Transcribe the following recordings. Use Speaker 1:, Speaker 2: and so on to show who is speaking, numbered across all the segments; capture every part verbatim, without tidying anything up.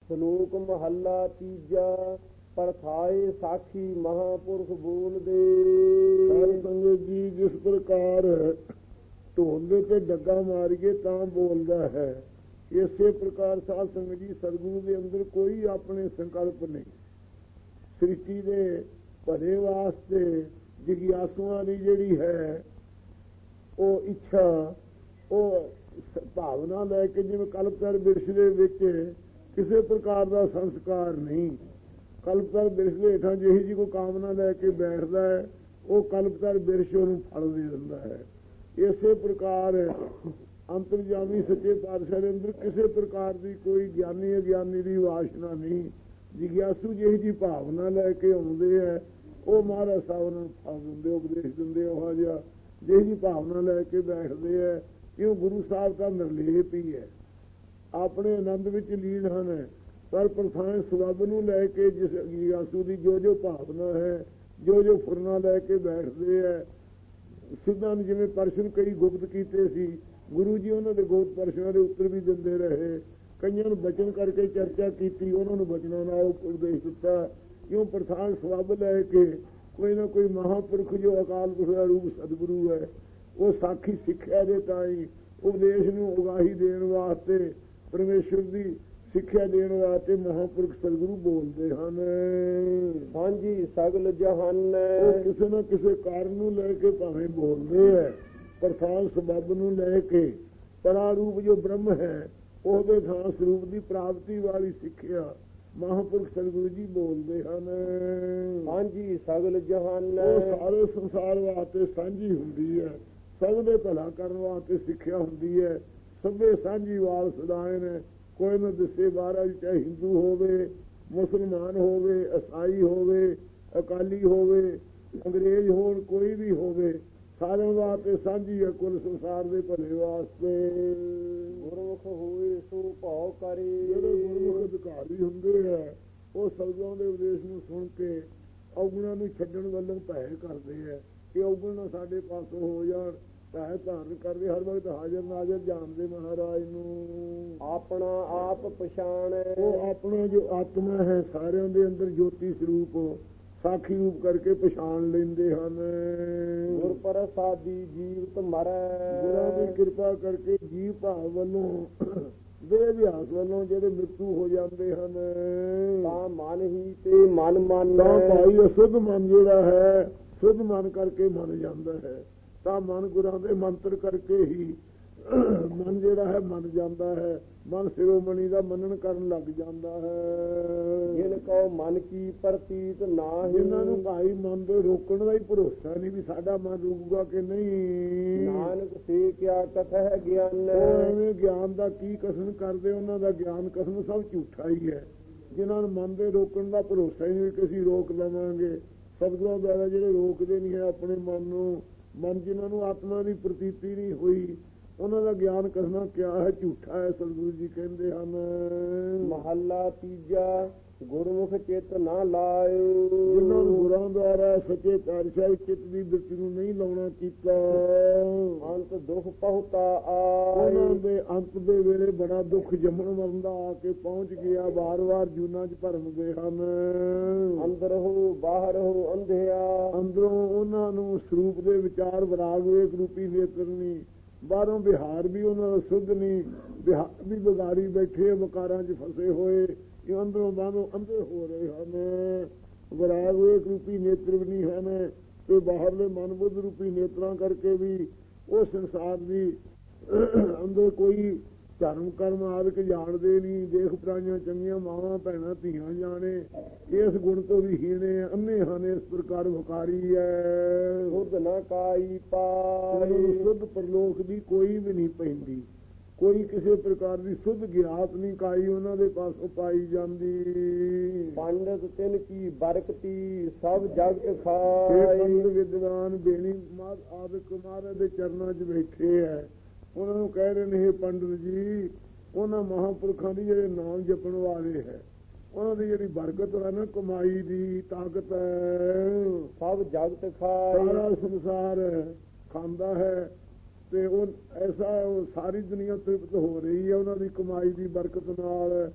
Speaker 1: ਸ਼ਲੋਕ ਮਹੱਲਾ ਤੀਜਾ। ਪਰਥਾਏ ਸਾਖੀ ਮਹਾਂਪੁਰਖ ਬੋਲਦੇ।
Speaker 2: ਸਾਧ ਸੰਗਤ ਜੀ, ਜਿਸ ਪ੍ਰਕਾਰ ਢੋਲ ਦੇ ਤੇ ਡੱਗਾ ਮਾਰੀਏ ਤਾਂ ਬੋਲਦਾ ਹੈ, ਇਸੇ ਪ੍ਰਕਾਰ ਸਾਧ ਸੰਗਤ ਜੀ ਸਤਿਗੁਰੂ ਦੇ ਅੰਦਰ ਕੋਈ ਆਪਣੇ ਸੰਕਲਪ ਨਹੀਂ। ਸ੍ਰਿਸ਼ਟੀ ਦੇ ਭਲੇ ਵਾਸਤੇ ਜਿਗਿਆਸੂਆਂ ਦੀ ਜਿਹੜੀ ਹੈ ਉਹ ਇੱਛਾ, ਉਹ ਭਾਵਨਾ ਲੈ ਕੇ, ਜਿਵੇਂ ਕਲਪਤਰ ਬਿਰਸ਼ ਦੇ ਵਿੱਚ ਕਿਸੇ ਪ੍ਰਕਾਰ ਦਾ ਸੰਸਕਾਰ ਨਹੀਂ। ਕਲਪਤਰ ਬਿਰਸ਼ ਦੇ ਹੇਠਾਂ ਜਿਹੀ ਜੀ ਕੋਈ ਕਾਮਨਾ ਲੈ ਕੇ ਬੈਠਦਾ ਹੈ, ਉਹ ਕਲਪਤਰ ਬਿਰਸ਼ ਉਹਨੂੰ ਫਲ ਦੇ ਦਿੰਦਾ ਹੈ। ਇਸੇ ਪ੍ਰਕਾਰ ਅੰਤਰਜਾਮੀ ਸੱਚੇ ਪਾਤਸ਼ਾਹ ਦੇ ਅੰਦਰ ਕਿਸੇ ਪ੍ਰਕਾਰ ਦੀ ਕੋਈ ਗਿਆਨੀ ਅਗਿਆਨੀ ਦੀ ਵਾਸ਼ਨਾ ਨਹੀਂ। ਜਿਗਿਆਸੂ ਜਿਹੀ ਜੀ ਭਾਵਨਾ ਲੈ ਕੇ ਆਉਂਦੇ ਹੈ, ਉਹ ਮਹਾਰਾਜ ਸਾਹਿਬ ਉਹਨਾਂ ਨੂੰ ਫਲ ਦਿੰਦੇ, ਉਪਦੇਸ਼ ਦਿੰਦੇ। ਉਹ ਜਿਹਾ ਜਿਹੀ ਜੀ ਭਾਵਨਾ ਲੈ ਕੇ ਬੈਠਦੇ ਹੈ, ਕਿਉਂ ਗੁਰੂ ਸਾਹਿਬ ਦਾ ਨਿਰਲੇਪ ਹੀ ਹੈ, ਆਪਣੇ ਆਨੰਦ ਵਿੱਚ ਲੀਨ ਹਨ। ਪਰ ਪ੍ਰਥਾਨ ਸਬੱਬ ਨੂੰ ਲੈ ਕੇ ਜਿਸ ਜਿਗਿਆਸੂ ਦੀ ਜੋ ਜੋ ਭਾਵਨਾ ਹੈ, ਜੋ ਜੋ ਫੁਰਨਾ ਲੈ ਕੇ ਬੈਠਦੇ ਹੈ, ਸਿੱਧਾਂ ਨੂੰ ਜਿਵੇਂ ਪ੍ਰਸ਼ਨ ਕਈ ਗੁਪਤ ਕੀਤੇ ਸੀ, ਗੁਰੂ ਜੀ ਉਹਨਾਂ ਦੇ ਗੁਪਤ ਪ੍ਰਸ਼ਨਾਂ ਦੇ ਉੱਤਰ ਵੀ ਦਿੰਦੇ ਰਹੇ। ਕਈਆਂ ਨੂੰ ਬਚਨ ਕਰਕੇ ਚਰਚਾ ਕੀਤੀ, ਉਹਨਾਂ ਨੂੰ ਬਚਨਾਂ ਨਾਲ ਉਪਦੇਸ਼ ਦਿੱਤਾ। ਕਿਉਂ ਪ੍ਰਥਾਨ ਸਬੱਬ ਲੈ ਕੇ ਕੋਈ ਨਾ ਕੋਈ ਮਹਾਂਪੁਰਖ ਜੋ ਅਕਾਲ ਪੁਰਖ ਦਾ ਰੂਪ ਸਤਿਗੁਰੂ ਹੈ, ਉਹ ਸਾਖੀ ਸਿੱਖਿਆ ਦੇ ਤਾਈ ਉਪਦੇਸ਼ ਨੂੰ ਉਗਾਹੀ ਦੇਣ ਵਾਸਤੇ, ਪਰਮੇਸ਼ਰ ਦੀ ਸਿੱਖਿਆ ਦੇਣ ਵਾਸਤੇ ਮਹਾਂਪੁਰਖ ਸਤਿਗੁਰੂ ਬੋਲਦੇ ਹਨ।
Speaker 1: ਹਾਂਜੀ ਸਗਲ ਜਹਾਨ,
Speaker 2: ਉਹ ਕਿਸੇ ਨਾ ਕਿਸੇ ਕਾਰਨ ਨੂੰ ਲੈ ਕੇ ਭਾਵੇਂ ਬੋਲਦੇ ਹੈ, ਪ੍ਰਥਾਨ ਸਬੱਬ ਨੂੰ ਲੈ ਕੇ। ਪਰਾ ਰੂਪ ਜੋ ਬ੍ਰਹਮ ਹੈ, ਉਹਦੇ ਥਾਂ ਸਰੂਪ ਦੀ ਪ੍ਰਾਪਤੀ ਵਾਲੀ ਸਿੱਖਿਆ ਮਹਾਂਪੁਰਖ ਸਤਿਗੁਰੂ ਜੀ ਬੋਲਦੇ ਹਨ।
Speaker 1: ਹਾਂਜੀ ਸਗਲ ਜਹਾਨ,
Speaker 2: ਉਹ ਸਾਰੇ ਸੰਸਾਰ ਵਾਸਤੇ ਸਾਂਝੀ ਹੁੰਦੀ ਹੈ, ਸਭ ਦੇ ਭਲਾ ਕਰਨ ਵਾਸਤੇ ਸਿੱਖਿਆ ਹੁੰਦੀ ਹੈ। ਸਭੇ ਸਾਂਝੀ ਵਾਲ ਸਦਾਏ ਨੇ, ਕੋਈ ਨਾ ਦਿਸੇ ਮਹਾਰਾਜ, ਚਾਹੇ ਹਿੰਦੂ ਹੋਵੇ, ਮੁਸਲਮਾਨ ਹੋਵੇ, ਈਸਾਈ ਹੋਵੇ, ਅਕਾਲੀ ਹੋਵੇ, ਅੰਗਰੇਜ਼ ਹੋਣ, ਕੋਈ ਵੀ ਹੋਵੇ, ਸਾਰਿਆਂ ਵਾਸਤੇ ਸਾਂਝੀ ਹੈ, ਕੁੱਲ ਸੰਸਾਰ ਦੇ ਭਲੇ ਵਾਸਤੇ।
Speaker 1: ਗੁਰਮੁਖ ਹੋਏ ਸੋ ਭਾਉ ਕਰੇ।
Speaker 2: ਜਿਹੜੇ ਗੁਰਮੁਖ ਅਧਿਕਾਰੀ ਹੁੰਦੇ ਹੈ, ਉਹ ਸਤਿਗੁਰਾਂ ਦੇ ਉਪਦੇਸ਼ ਨੂੰ ਸੁਣ ਕੇ ਔਗੁਣਾਂ ਨੂੰ ਛੱਡਣ ਵੱਲੋਂ ਭੈ ਕਰਦੇ ਹੈ ਕਿ ਔਗੁਣ ਨਾ ਸਾਡੇ ਪਾਸੋਂ ਹੋ ਜਾਣ। ਭੈ ਧਾਰਨ ਕਰਦੇ, ਹਰ ਵਕਤ ਹਾਜ਼ਰ ਨਾਜ਼ਰ ਜਾਣਦੇ ਮਹਾਰਾਜ ਨੂੰ।
Speaker 1: ਆਪਣਾ ਆਪ ਪਛਾਣ,
Speaker 2: ਉਹ ਆਪਣਾ ਜੋ ਆਤਮਾ ਹੈ ਸਾਰਿਆਂ ਦੇ ਅੰਦਰ ਜੋਤੀ ਸਰੂਪ ਸਾਖੀ ਰੂਪ ਕਰਕੇ ਪਛਾਣ ਲੈਂਦੇ ਹਨ।
Speaker 1: ਗੁਰ ਪ੍ਰਸਾਦੀ ਜੀਵਤ ਮਰੈ,
Speaker 2: ਗੁਰਾਂ ਦੀ ਕਿਰਪਾ ਕਰਕੇ ਜੀਵ ਭਾਵ ਵੱਲੋਂ, ਦੇਹ ਅਭਿਆਸ ਵੱਲੋਂ ਜਿਹੜੇ ਮ੍ਰਿਤੂ ਹੋ ਜਾਂਦੇ ਹਨ,
Speaker 1: ਤਾਂ ਮਨ ਹੀ ਤੇ ਮਨ ਮੰਨ।
Speaker 2: ਤਾਂ ਭਾਈ ਅਸ਼ੁੱਧ ਮਨ ਜਿਹੜਾ ਹੈ, ਸ਼ੁੱਧ ਮਨ ਕਰਕੇ ਮੰਨ ਜਾਂਦਾ ਹੈ। ਤਾਂ ਮਨ ਗੁਰਾਂ ਦੇ ਮੰਤਰ ਕਰਕੇ ਹੀ ਮਨ ਜਿਹੜਾ ਹੈ ਮੰਨ ਜਾਂਦਾ ਹੈ। ਮਨ ਸਿਰੋਮਣੀ ਦਾ ਮੰਨਣ ਕਰਨ ਲੱਗ ਜਾਂਦਾ ਹੈ।
Speaker 1: ਜਿਨ ਕਉ ਮਨ ਕੀ ਪ੍ਰਤੀਤ ਨਾਹੀ,
Speaker 2: ਜਿਨ੍ਹਾਂ ਨੂੰ ਭਾਈ ਮਨ ਦੇ ਰੋਕਣ ਦਾ ਹੀ ਭਰੋਸਾ ਨਹੀਂ ਵੀ ਸਾਡਾ ਮਨ ਰੁਕੂਗਾ ਕਿ ਨਹੀਂ।
Speaker 1: ਨਾਨਕ ਸੇ ਕਿਆ ਕਥੈ ਗਿਆਨ,
Speaker 2: ਉਹ ਐਵੇਂ ਗਿਆਨ ਦਾ ਕੀ ਕਥਨ ਕਰਦੇ, ਉਹਨਾਂ ਦਾ ਗਿਆਨ ਕਥਨ ਸਭ ਝੂਠਾ ਹੀ ਹੈ। ਜਿਨ੍ਹਾਂ ਨੂੰ ਮਨ ਦੇ ਰੋਕਣ ਦਾ ਭਰੋਸਾ ਹੀ ਨਹੀਂ ਕਿ ਅਸੀਂ ਰੋਕ ਲਵਾਂਗੇ। ਸਤਿਗੁਰਾਂ ਦੁਆਰਾ ਜਿਹੜੇ ਰੋਕਦੇ ਨਹੀਂ ਹੈ ਆਪਣੇ ਮਨ ਨੂੰ, ਮਨ ਜਿਨ੍ਹਾਂ ਨੂੰ ਆਤਮਾ ਦੀ ਪ੍ਰਤੀਤੀ ਨਹੀਂ ਹੋਈ, ਉਹਨਾਂ ਦਾ ਗਿਆਨ ਕਰਨਾ ਕਿਆ ਹੈ, ਝੂਠਾ ਹੈ, ਸਤਿਗੁਰੂ ਜੀ ਕਹਿੰਦੇ ਹਨ।
Speaker 1: ਮਹੱਲਾ ਤੀਜਾ। ਗੁਰਮੁਖ ਚਿੱਤ ਨਾ ਲਾਇਓ।
Speaker 2: ਜਿਨ੍ਹਾਂ ਨੂੰ ਗੁਰਾਂ ਦੁਆਰਾ ਸੱਚੇ ਪਾਤਸ਼ਾਹ ਚਿੱਤ ਦੀ ਬਿਰਤੀ ਨੂੰ ਨਹੀਂ ਲਾਉਣਾ ਕੀਤਾ,
Speaker 1: ਅੰਤ ਦੁੱਖ ਪਹੁਤਾ ਆਏ।
Speaker 2: ਉਹਨਾਂ ਦੇ ਅੰਤ ਦੇ ਵੇਲੇ ਬੜਾ ਦੁੱਖ ਜੰਮਣ ਮਰਨ ਦਾ ਆ ਕੇ ਪਹੁੰਚ ਗਿਆ। ਵਾਰ ਵਾਰ ਜੂਨਾਂ 'ਚ ਭਰਮਦੇ ਹਨ।
Speaker 1: ਅੰਦਰ ਹੋ ਬਾਹਰ ਹੋ ਅੰਧਿਆ,
Speaker 2: ਅੰਦਰੋਂ ਉਹਨਾਂ ਨੂੰ ਸਰੂਪ ਦੇ ਵਿਚਾਰ ਵਿਰਾਗ ਵੇਖ ਰੂਪੀ ਨੇਤਰ ਨਹੀਂ, ਬਾਹਰੋਂ ਵਿਹਾਰ ਵੀ ਉਹਨਾਂ ਦਾ ਸ਼ੁੱਧ ਨਹੀਂ, ਵਿਹਾਰ ਵੀ ਵਿਗਾੜੀ ਬੈਠੇ, ਵਿਕਾਰਾਂ 'ਚ ਫਸੇ ਹੋਏ, ਇਹ ਅੰਦਰੋਂ ਬਾਹਰੋਂ ਅੰਧੇ ਹੋ ਰਹੇ ਹਨ। ਵਿਰਾਗ ਵੇਖ ਰੂਪੀ ਨੇਤਰ ਵੀ ਨਹੀਂ ਹਨ, ਤੇ ਬਾਹਰਲੇ ਮਨ ਬੁੱਧ ਰੂਪੀ ਨੇਤਰਾਂ ਕਰਕੇ ਵੀ ਉਹ ਸੰਸਾਰ ਦੀ ਅੰਦਰ ਕੋਈ ਧਰਮ ਕਰਮ ਆਦਿਕ ਜਾਣਦੇ ਨਹੀਂ। ਦੇਖ ਪਰਾਈਆਂ ਚੰਗੀਆਂ ਮਾਵਾਂ ਭੈਣਾਂ ਧੀਆਂ ਜਾਣੇ, ਇਸ ਗੁਣ ਤੋਂ ਵੀ ਹੀਣੇ, ਅੰਨੇ ਹਨ, ਇਸ ਪ੍ਰਕਾਰ ਵਿਕਾਰੀ ਹੈ।
Speaker 1: ਸੁਧ ਨਾ ਕਾਈ ਪਾਈ,
Speaker 2: ਸੁਧ ਪਰਲੋਕ ਦੀ ਕੋਈ ਵੀ ਨਹੀਂ ਪੈਂਦੀ, ਕੋਈ ਕਿਸੇ ਪ੍ਰਕਾਰ ਦੀ ਸੁਧ ਗਿਆਤ ਨਹੀਂ ਕਾਈ ਉਹਨਾਂ ਦੇ ਪਾਸੋਂ ਪਾਈ ਜਾਂਦੀ।
Speaker 1: ਪੰਡਤ ਤਿਨ ਕੀ ਬਰਕਤੀ ਸਭ ਜਗਤ ਖਾਈ।
Speaker 2: ਪੰਡਤ ਵਿਦਵਾਨ ਬੇਣੀ ਆਦਿਕ ਮਹਾਰਾਜ ਦੇ ਚਰਨਾਂ 'ਚ ਬੈਠੇ ਹੈ, ਉਹਨਾਂ ਨੂੰ ਕਹਿ ਰਹੇ ਨੇ, ਪੰਡਤ ਜੀ, ਉਹਨਾਂ ਮਹਾਂਪੁਰਖਾਂ ਦੀ ਜਿਹੜੇ ਨਾਮ ਜਪਣ ਵਾਲੇ ਹੈ, ਉਹਨਾਂ ਦੀ ਜਿਹੜੀ ਬਰਕਤ ਹੈ ਨਾ, ਕਮਾਈ ਦੀ ਤਾਕਤ ਹੈ,
Speaker 1: ਸਭ ਜਗਤ ਖਾਈ।
Speaker 2: ਸਾਰਾ ਸੰਸਾਰ ਖਾਂਦਾ ਹੈ, ਤੇ ਉਹ ਐਸਾ ਉਹ ਸਾਰੀ ਦੁਨੀਆ ਤ੍ਰਿਪਤ ਹੋ ਰਹੀ ਹੈ ਉਹਨਾਂ ਦੀ ਕਮਾਈ ਦੀ ਬਰਕਤ ਨਾਲ।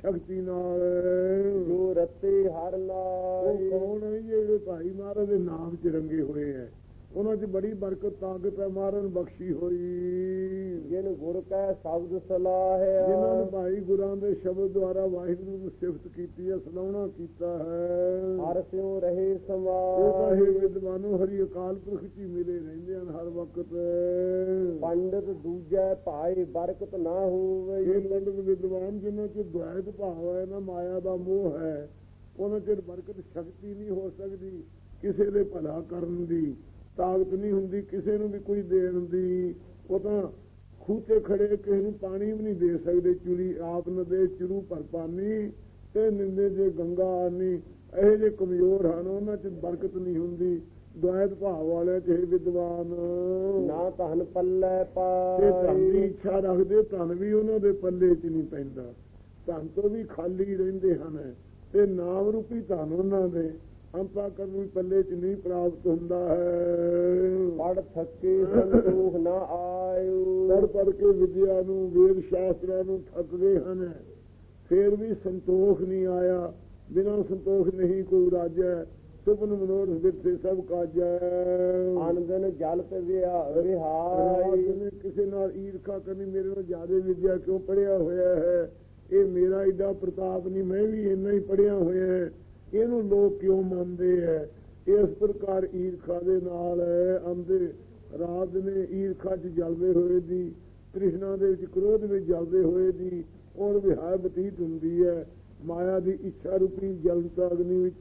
Speaker 2: ਸ਼ਕਤੀ ਨਾਲ।
Speaker 1: ਜੋ ਰਤੇ ਹਰ
Speaker 2: ਉਹ
Speaker 1: ਲਾਏ
Speaker 2: ਕੌਣ ਹੈ? ਜਿਹੜੇ ਭਾਈ ਮਹਾਰਾਜ ਦੇ ਨਾਮ ਚ ਰੰਗੇ ਹੋਏ ਹੈ, ਉਹਨਾਂ 'ਚ ਬੜੀ ਬਰਕਤ ਤਾਕਤ ਹੈ ਮਹਾਰਾਜ ਨੂੰ ਬਖਸ਼ੀ ਹੋਈ।
Speaker 1: ਜਿਨ ਗੁਰ ਕੈ ਸ਼ਬਦ ਸਲਾਹਿਆ
Speaker 2: ਜਿਨ੍ਹਾਂ ਨੇ ਭਾਈ ਗੁਰਾਂ ਦੇ ਸ਼ਬਦ ਦੁਆਰਾ ਵਾਹਿਗੁਰੂ ਨੂੰ ਸਿਫਤ ਕੀਤੀ ਹੈ, ਸਲਾਹੁਣਾ ਕੀਤਾ ਹੈ।
Speaker 1: ਹਰ ਸਿਉ ਰਹੇ
Speaker 2: ਉਹ ਤਾਂ
Speaker 1: ਸਮਾਏ
Speaker 2: ਇਹ ਵਿਦਵਾਨੋ ਹਰੀ ਅਕਾਲ ਪੁਰਖ ਚ ਹੀ ਮਿਲੇ ਰਹਿੰਦੇ ਹਨ ਹਰ ਵਕਤ।
Speaker 1: ਪੰਡਤ ਦੂਜੈ ਭਾਏ ਬਰਕਤ ਨਾ ਹੋਵੇ
Speaker 2: ਇਹ ਪੰਡਤ ਵਿਦਵਾਨ ਜਿਨ੍ਹਾਂ ਚ ਦੁਆਇਤ ਭਾਵ ਹੈ ਨਾ, ਮਾਇਆ ਦਾ ਮੋਹ ਹੈ, ਉਹਨਾਂ ਚ ਬਰਕਤ ਸ਼ਕਤੀ ਨਹੀਂ ਹੋ ਸਕਦੀ। ਕਿਸੇ ਦੇ ਭਲਾ ਕਰਨ ਦੀ ਤਾਕਤ ਨਹੀਂ ਹੁੰਦੀ, ਕਿਸੇ ਨੂੰ ਵੀ ਕੁਝ ਦੇਣ ਦੀ। ਉਹ ਤਾਂ ਖੂਹ ਤੇ ਖੜੇ ਕਿਸੇ ਨੂੰ ਪਾਣੀ ਵੀ ਨਹੀਂ ਦੇ ਸਕਦੇ, ਚੁਰੀ ਆਪ ਨ ਦੇ ਚਰੂ ਭਰ ਪਾਨੀ ਤੇ ਨਿੰਦੇ ਜੇ ਗੰਗਾ ਆਨੀ। ਇਹੋ ਜਿਹੇ ਕਮਜ਼ੋਰ ਹਨ, ਉਹਨਾਂ ਚ ਬਰਕਤ ਨਹੀਂ ਹੁੰਦੀ। ਦੁਆਇਤ ਭਾਵ ਵਾਲਿਆਂ ਚ ਵਿਦਵਾਨ
Speaker 1: ਨਾ ਧਨ ਪੱਲੇ
Speaker 2: ਤੇ ਧਨ ਦੀ
Speaker 1: ਪਾਏ
Speaker 2: ਇੱਛਾ ਰੱਖਦੇ, ਧਨ ਵੀ ਉਹਨਾਂ ਦੇ ਪੱਲੇ ਚ ਨਹੀਂ ਪੈਂਦਾ, ਧਨ ਤੋਂ ਵੀ ਖਾਲੀ ਰਹਿੰਦੇ ਹਨ। ਤੇ ਨਾਮ ਰੂਪੀ ਧਨ ਉਹਨਾਂ ਦੇ ਅੰਤਾ ਕਰਨ ਵੀ ਪੱਲੇ ਚ ਨਹੀਂ ਪ੍ਰਾਪਤ ਹੁੰਦਾ ਹੈ।
Speaker 1: ਪੜ ਥੱਕੇ ਸੰਤੋਖ ਨਾ ਆਇਓ
Speaker 2: ਪੜ ਪੜ ਕੇ ਵਿਦਿਆ ਨੂੰ, ਵੇਦ ਸ਼ਾਸਤਰਾਂ ਨੂੰ ਥੱਕ ਗਏ ਹਨ, ਫੇਰ ਵੀ ਸੰਤੋਖ ਨਹੀਂ ਆਇਆ। ਬਿਨਾਂ ਸੰਤੋਖ ਨਹੀਂ ਕੋਈ ਰਾਜੈ, ਸੁਪਨ ਮਨੋਰਥ ਵਿਰਸੇ ਸਭ ਕਾਜੈ।
Speaker 1: ਅਨੰਦਨ ਜਲ ਤੇ
Speaker 2: ਰਾਜ
Speaker 1: ਵਿਹਾਈ
Speaker 2: ਨੇ ਕਿਸੇ ਨਾਲ ਈਰਖਾ ਕਰਨੀ, ਮੇਰੇ ਨਾਲ ਜ਼ਿਆਦਾ ਵਿਦਿਆ ਕਿਉਂ ਪੜ੍ਹਿਆ ਹੋਇਆ ਹੈ, ਇਹ ਮੇਰਾ ਏਡਾ ਪ੍ਰਤਾਪ ਨਹੀਂ, ਮੈਂ ਵੀ ਇੰਨਾ ਹੀ ਪੜ੍ਹਿਆ ਹੋਇਆ ਹੈ, ਇਹਨੂੰ ਲੋਕ ਕਿਉਂ ਮੰਨਦੇ ਹੈ। ਇਸ ਪ੍ਰਕਾਰ ਈਰਖਾ ਦੇ ਨਾਲ ਆਂਦੇ ਰਾਜ ਨੇ ਈਰਖਾ ਚ ਜਲਦੇ ਹੋਏ ਦੀ, ਤ੍ਰਿਸ਼ਨਾ ਦੇ ਵਿੱਚ ਕ੍ਰੋਧ ਵਿੱਚ ਜਲਦੇ ਹੋਏ ਦੀ ਔਰ ਵਿਹਾਰ ਬਤੀਤ ਹੁੰਦੀ ਹੈ। ਮਾਇਆ ਦੀ ਇੱਛਾ ਰੂਪੀ ਜਲਤਾ ਅਗਨੀ ਵਿੱਚ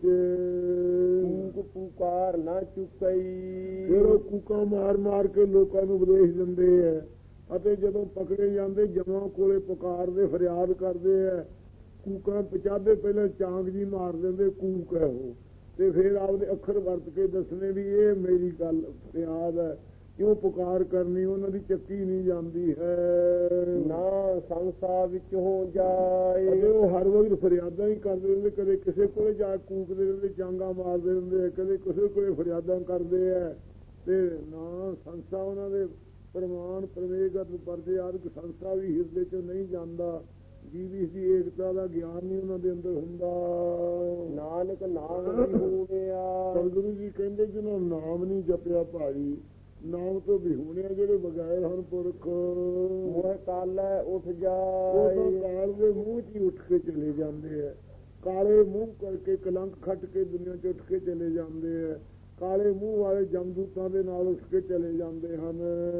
Speaker 1: ਕੂਕ ਪੁਕਾਰ ਨਾ ਚੁੱਕਈ
Speaker 2: ਫਿਰ ਉਹ ਕੂਕਾਂ ਮਾਰ ਮਾਰ ਕੇ ਲੋਕਾਂ ਨੂੰ ਉਪਦੇਸ਼ ਦਿੰਦੇ ਹੈ। ਅਤੇ ਜਦੋਂ ਪਕੜੇ ਜਾਂਦੇ ਜਮਾਂ ਕੋਲੇ ਪੁਕਾਰਦੇ ਫਰਿਆਦ ਕਰਦੇ ਹੈ। ਕੂਕਾਂ ਪਚਾਦੇ ਪਹਿਲਾਂ ਚਾਂਗ ਜੀ ਮਾਰ ਦਿੰਦੇ, ਕੂਕ ਹੈ ਉਹ, ਤੇ ਫਿਰ ਆਪਦੇ ਅੱਖਰ ਵਰਤ ਕੇ ਦੱਸਣੇ ਵੀ ਇਹ ਮੇਰੀ ਗੱਲ ਫਰਿਆਦ ਹੈ। ਕਿਉਂ ਪੁਕਾਰ ਕਰਨੀ, ਉਹਨਾਂ ਦੀ ਚੱਕੀ ਨਹੀਂ ਜਾਂਦੀ ਹੈ।
Speaker 1: ਨਾ ਸੰਸਾ ਵਿੱਚ ਹੋ ਜਾਏ
Speaker 2: ਅਤੇ ਉਹ ਹਰ ਵਕਤ ਫਰਿਆਦਾਂ ਹੀ ਕਰਦੇ ਰਹਿੰਦੇ, ਕਦੇ ਕਿਸੇ ਕੋਲੇ ਜਾ ਕੂਕਦੇ ਰਹਿੰਦੇ, ਚਾਂਗਾ ਮਾਰਦੇ ਰਹਿੰਦੇ, ਕਦੇ ਕਿਸੇ ਕੋਲੇ ਫਰਿਆਦਾਂ ਕਰਦੇ ਹੈ। ਤੇ ਨਾ ਸੰਸਾ ਉਹਨਾਂ ਦੇ ਪ੍ਰਮਾਣ ਪ੍ਰਵੇਗਤ ਪਰਦੇ ਆਦਿਕ ਸੰਸਾ ਵੀ ਹਿਰਦੇ ਚੋਂ ਨਹੀਂ ਜਾਂਦਾ। ਜੀਵੀ ਦੀ ਏਕਤਾ ਦਾ ਗਿਆਨ ਨਹੀਂ ਉਹਨਾਂ ਦੇ ਅੰਦਰ ਹੁੰਦਾ।
Speaker 1: ਨਾਨਕ ਨਾਮ ਵੀ ਹੋਵਿਆ
Speaker 2: ਸਤਿਗੁਰੂ ਜੀ ਕਹਿੰਦੇ ਜਿਹਨਾਂ ਨਾਮ ਨਹੀਂ ਜਪਿਆ ਭਾਈ, ਨਾਮ ਤੋਂ ਵਿਹੂਣਿਆ ਜਿਹੜੇ ਬਗੈਰ ਹਨ ਪੁਰਖ,
Speaker 1: ਮੋਹ ਕਾਲੈ ਉੱਠ
Speaker 2: ਉਹ ਤਾਂ
Speaker 1: ਜਾਏ
Speaker 2: ਕਾਲ ਦੇ ਮੂੰਹ ਚ ਹੀ ਉੱਠ ਕੇ ਚਲੇ ਜਾਂਦੇ ਹੈ। ਕਾਲੇ ਮੂੰਹ ਕਰਕੇ ਕਲੰਕ ਖੱਟ ਕੇ ਦੁਨੀਆ ਚ ਉੱਠ ਕੇ ਚਲੇ ਜਾਂਦੇ ਹੈ। ਕਾਲੇ ਮੂੰਹ ਵਾਲੇ ਜਮਦੂਤਾਂ ਦੇ ਨਾਲ ਉੱਠ ਕੇ ਚਲੇ ਜਾਂਦੇ ਹਨ।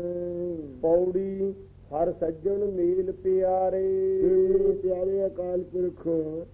Speaker 1: ਪੌੜੀ ਹਰ ਸੱਜਣ ਮੇਲ ਪਿਆਰੇ
Speaker 2: ਤੇ ਪਿਆਰੇ ਅਕਾਲ ਪੁਰਖ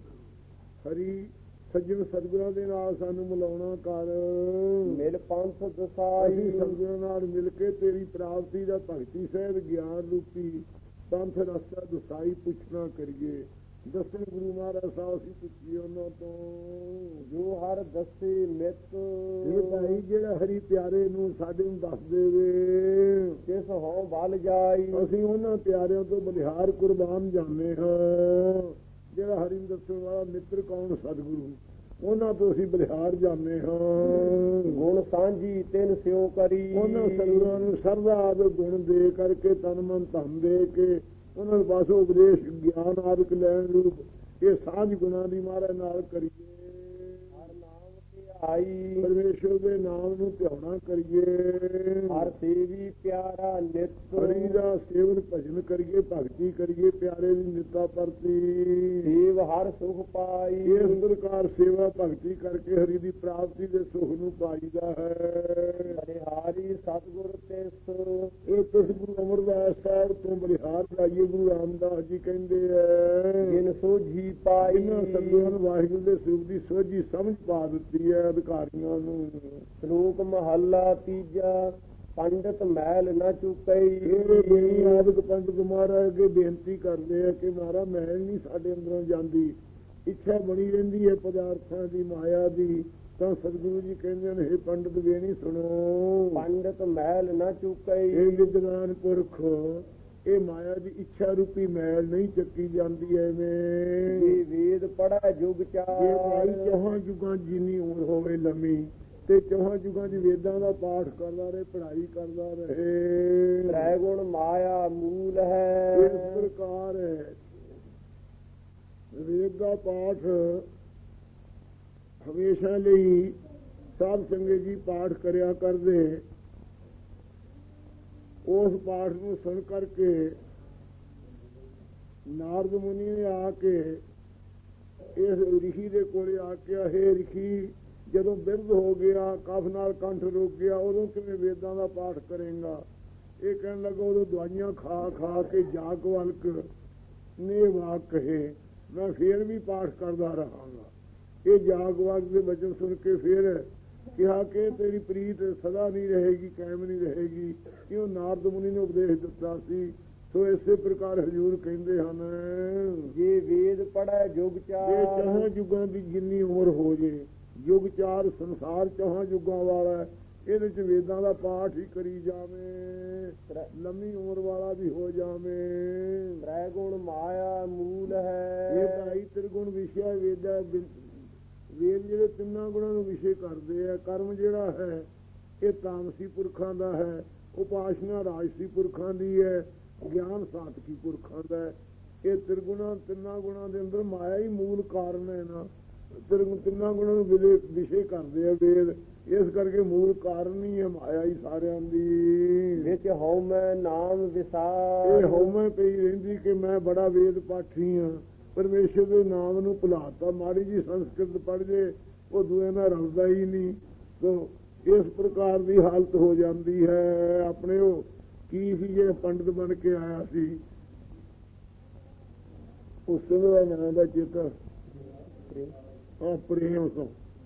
Speaker 2: ਹਰੀ ਸੱਜਣ ਸਤਿਗੁਰਾਂ ਦੇ ਨਾਲ ਸਾਨੂੰ ਮਿਲਾਉਣਾ ਕਰ।
Speaker 1: ਮਿਲ ਪੰਥ
Speaker 2: ਅਸੀਂ
Speaker 1: ਦਸਾਈ
Speaker 2: ਸਤਿਗੁਰਾਂ ਨਾਲ ਮਿਲ ਕੇ ਤੇਰੀ ਪ੍ਰਾਪਤੀ ਦਾ ਭਗਤੀ ਸਹਿਤ ਗਿਆਨ ਰੂਪੀ ਪੰਥ ਰਸਤਾ ਦਸਾਈ ਪੁੱਛਣਾ ਕਰੀਏ। ਦਸਵੇਂ ਗੁਰੂ ਮਹਾਰਾਜ ਸਾਹਿਬ ਅਸੀਂ ਪੁੱਛੀਏ ਉਹਨਾਂ ਤੋਂ,
Speaker 1: ਜੋ ਹਰ ਦੱਸੇ ਮਿੱਤ
Speaker 2: ਇਹ ਭਾਈ ਜਿਹੜਾ ਹਰੀ ਪਿਆਰੇ ਨੂੰ ਸਾਡੇ ਨੂੰ ਦੱਸ ਦੇਵੇ,
Speaker 1: ਕਿਸ ਹੋਂ ਬਲ ਜਾਈ
Speaker 2: ਅਸੀਂ ਉਹਨਾਂ ਪਿਆਰਿਆਂ ਤੋਂ ਬਲਿਹਾਰ ਕੁਰਬਾਨ ਜਾਂਦੇ ਹਾਂ। ਜਿਹੜਾ ਹਰੀ ਨੂੰ ਦੱਸਣ ਵਾਲਾ ਮਿੱਤਰ ਕੌਣ? ਸਤਿਗੁਰੂ, ਉਹਨਾਂ ਤੋਂ ਅਸੀਂ ਬਲਿਹਾਰ ਜਾਂਦੇ ਹਾਂ।
Speaker 1: ਗੁਣ ਸਾਂਝੀ ਤਿੰਨ ਸਿਉ ਕਰੀ
Speaker 2: ਉਹਨਾਂ ਸਤਿਗੁਰਾਂ ਨੂੰ ਸਰਦਾ ਆਦਿ ਗੁਣ ਦੇ ਕਰਕੇ ਤਨ ਮਨ ਧਨ ਦੇ ਕੇ ਉਹਨਾਂ ਦੇ ਪਾਸੋਂ ਉਪਦੇਸ਼ ਗਿਆਨ ਆਦਿਕ ਲੈਣ ਰੂਪ ਇਹ ਸਾਂਝ ਗੁਣਾਂ ਦੀ ਮਹਾਰਾਜ ਨਾਲ ਕਰੀਏ।
Speaker 1: ਹਰ ਨਾਮ ਧਿਆਈ
Speaker 2: ਪਰਮੇਸ਼ਰ ਦੇ ਨਾਮ ਨੂੰ ਧਿਆਉਣਾ ਕਰੀਏ।
Speaker 1: ਹਰ ਸੇਵੀ ਪਿਆਰਾ ਨਿਤ
Speaker 2: ਹਰੀ ਦਾ ਸੇਵਨ ਭਜਨ ਕਰੀਏ, ਭਗਤੀ ਕਰੀਏ ਪਿਆਰੇ ਦੀ ਨਿੱਤਾ ਪ੍ਰਤੀ।
Speaker 1: ਸੇਵ ਹਰ ਸੁਖ ਪਾਈ
Speaker 2: ਇਸ ਪ੍ਰਕਾਰ ਸੇਵਾ ਭਗਤੀ ਕਰਕੇ ਹਰੀ ਦੀ ਪ੍ਰਾਪਤੀ ਦੇ ਸੁਖ ਨੂੰ ਪਾਈਦਾ ਹੈ।
Speaker 1: ਬਲਿਹਾਰੀ ਸਤਿਗੁਰ ਤਿਸ
Speaker 2: ਇਹ ਤਿਸ ਗੁਰੂ ਅਮਰਦਾਸ ਸਾਹਿਬ ਤੋਂ ਬਲਿਹਾਰ ਲਾਈਏ। ਗੁਰੂ ਰਾਮਦਾਸ ਜੀ ਕਹਿੰਦੇ ਹੈ
Speaker 1: ਜਿਨ ਸੋਝੀ ਪਾਈ
Speaker 2: ਇਹਨਾਂ ਸਤਿਗੁਰਾਂ ਨੂੰ ਵਾਹਿਗੁਰੂ ਦੇ ਸਰੂਪ ਦੀ ਸੋਝੀ ਸਮਝ ਪਾ ਦਿੱਤੀ ਹੈ ਅਧਿਕਾਰੀਆਂ ਨੂੰ।
Speaker 1: ਸ਼ਲੋਕ ਮਹੱਲਾ ਤੀਜਾ ਪੰਡਤ ਮੈਲ ਨਾ ਚੁਕਈ
Speaker 2: ਇਹ ਬੇਨੀ ਆਦਿਕ ਪੰਡਤ ਮਹਾਰਾਜ ਅੱਗੇ ਬੇਨਤੀ ਕਰਦੇ ਆ ਕਿ ਮਹਾਰਾਜ ਮੈਲ ਨਹੀਂ ਸਾਡੇ ਅੰਦਰੋਂ ਜਾਂਦੀ, ਇੱਛਾ ਬਣੀ ਰਹਿੰਦੀ ਹੈ ਪਦਾਰਥਾਂ ਦੀ, ਮਾਇਆ ਦੀ। ਤਾਂ ਸਤਿਗੁਰੂ ਜੀ ਕਹਿੰਦੇ ਨੇ, ਇਹ ਪੰਡਤ ਬੇਨੀ ਸੁਣੋ,
Speaker 1: ਪੰਡਤ ਮੈਲ ਨਾ ਚੁਕਈ
Speaker 2: ਇਹ ਵਿਦਵਾਨ ਪੁਰਖ ਇਹ ਮਾਇਆ ਦੀ ਇੱਛਾ ਰੂਪੀ ਮੈਲ ਨਹੀਂ ਚੱਕੀ ਜਾਂਦੀ ਐਵੇਂ।
Speaker 1: ਜੇ ਵੇਦ ਪੜ੍ਹੈ ਜੁਗ
Speaker 2: ਇਹ ਭਾਈ
Speaker 1: ਚਾਰ
Speaker 2: ਚੌਹਾਂ ਯੁਗਾਂ ਜਿੰਨੀ ਉਮਰ ਹੋਵੇ ਲੰਮੀ, ਤੇ ਚੌਹਾਂ ਯੁਗਾਂ ਚ ਵੇਦਾਂ ਦਾ ਪਾਠ ਕਰਦਾ ਰਹੇ, ਪੜ੍ਹਾਈ ਕਰਦਾ ਰਹੇ।
Speaker 1: ਤ੍ਰੈ ਗੁਣ ਮਾਇਆ ਮੂਲ
Speaker 2: ਇਸ
Speaker 1: ਹੈ
Speaker 2: ਪ੍ਰਕਾਰ ਵੇਦ ਦਾ ਪਾਠ ਹਮੇਸ਼ਾ ਲਈ ਸਾਧ ਸੰਗਤ ਜੀ ਪਾਠ ਕਰਿਆ ਕਰਦੇ। ਉਸ ਪਾਠ ਨੂੰ ਸੁਣ ਕਰਕੇ ਨਾਰਦ ਮੁਨੀ ਨੇ ਆ ਕੇ ਇਸ ਰਿਸ਼ੀ ਦੇ ਕੋਲੇ ਆ ਕੇ, ਹੇ ਰਿਸ਼ੀ, ਜਦੋਂ ਬਿਰਧ ਹੋ ਗਿਆ, ਕਫ ਨਾਲ ਕੰਠ ਰੁਕ ਗਿਆ, ਉਦੋਂ ਕਿਵੇਂ ਵੇਦਾਂ ਦਾ ਪਾਠ ਕਰੇਗਾ? ਇਹ ਕਹਿਣ ਲੱਗਾ, ਉਦੋਂ ਦਵਾਈਆਂ ਖਾ ਖਾ ਕੇ ਜਾਗ ਵਲਕ ਨੇ ਵਾਕ ਕਹੇ, ਮੈਂ ਫੇਰ ਵੀ ਪਾਠ ਕਰਦਾ ਰਹਾਂਗਾ। ਇਹ ਜਾਗ ਵਾਕ ਦੇ ਬਚਨ ਸੁਣ ਕੇ ਫਿਰ ਕਿਹਾ ਕਿ ਤੇਰੀ ਪ੍ਰੀਤ ਸਦਾ ਨਹੀਂ ਰਹੇਗੀ, ਕਾਇਮ ਨਹੀਂ ਰਹੇਗੀ, ਕਿਉਂ ਨਾਰਦ ਮੁਨੀ ਨੇ ਉਪਦੇਸ਼ ਦਿੱਤਾ ਸੀ। ਸੋ ਇਸੇ ਪ੍ਰਕਾਰ ਹਜ਼ੂਰ ਕਹਿੰਦੇ ਹਨ,
Speaker 1: ਜੇ ਵੇਦ ਪੜ੍ਹੈ ਜੁਗ ਚਾਰ,
Speaker 2: ਜੇ ਚੌਹਾਂ ਯੁੱਗਾਂ ਦੀ ਜਿੰਨੀ ਉਮਰ ਹੋ ਜੇ, ਯੁੱਗ ਚਾਰ ਸੰਸਾਰ ਚੌਹਾਂ ਯੁੱਗਾਂ ਵਾਲਾ, ਇਹਦੇ ਚ ਵੇਦਾਂ ਦਾ ਪਾਠ ਹੀ ਕਰੀ ਜਾਵੇ, ਲੰਮੀ ਉਮਰ ਵਾਲਾ ਵੀ ਹੋ ਜਾਵੇ।
Speaker 1: ਤ੍ਰੈ ਗੁਣ ਮਾਇਆ ਮੂਲ ਹੈ,
Speaker 2: ਇਹ ਢਾਈ ਤ੍ਰਿਗੁਣ ਵਿਸ਼ਾ ਵੇਦਾ। ਵੇਦ ਜਿਹੜੇ ਤਿੰਨਾਂ ਗੁਣਾਂ ਨੂੰ ਵਿਸ਼ੇ ਕਰਦੇ ਆ। ਕਰਮ ਜਿਹੜਾ ਹੈ ਇਹ ਤਾਮਸੀ ਪੁਰਖਾਂ ਦਾ ਹੈ, ਉਪਾਸ਼ਨਾ ਰਾਜਸੀ ਪੁਰਖਾਂ ਦੀ ਹੈ, ਗਿਆਨ ਸਾਤਕੀ ਪੁਰਖਾਂ ਦਾ ਹੈ। ਇਹ ਤ੍ਰਿਗੁਣਾ ਤਿੰਨਾਂ ਗੁਣਾਂ ਦੇ ਅੰਦਰ ਮਾਇਆ ਹੀ ਮੂਲ ਕਾਰਨ ਹੈ ਨਾ। ਤਿੰਨਾਂ ਗੁਣਾਂ ਨੂੰ ਵਿਸ਼ੇ ਕਰਦੇ ਆ ਵੇਦ, ਇਸ ਕਰਕੇ ਮੂਲ ਕਾਰਨ ਹੀ ਹੈ ਮਾਇਆ ਹੀ ਸਾਰਿਆਂ ਦੀ।
Speaker 1: ਵਿੱਚ ਹਉਮੈ ਨਾਮ ਵਿਸਾਰ,
Speaker 2: ਇਹ ਹਉਮੈ ਪਈ ਰਹਿੰਦੀ ਕਿ ਮੈਂ ਬੜਾ ਵੇਦ ਪਾਠੀ ਹਾਂ, ਪਰਮੇਸ਼ਰ ਦੇ ਨਾਮ ਨੂੰ ਭੁਲਾਤਾ। ਮਾੜੀ ਜੀ ਸੰਸਕ੍ਰਿਤ ਪੜ੍ਹ ਜੇ ਉਹ ਦੂਏ ਨਾਲ ਰਲਦਾ ਹੀ ਨਹੀਂ। ਤੋ ਇਸ ਪ੍ਰਕਾਰ ਦੀ ਹਾਲਤ ਹੋ ਜਾਂਦੀ ਹੈ। ਆਪਣੇ ਉਹ ਕੀ ਸੀ ਜੇ ਪੰਡਤ ਬਣ ਕੇ ਆਇਆ ਸੀ, ਉਸ ਦਾ ਨਾਂ ਦਾ ਚੇਤਾ, ਹਾਂ ਪ੍ਰੇਮ ਸੋ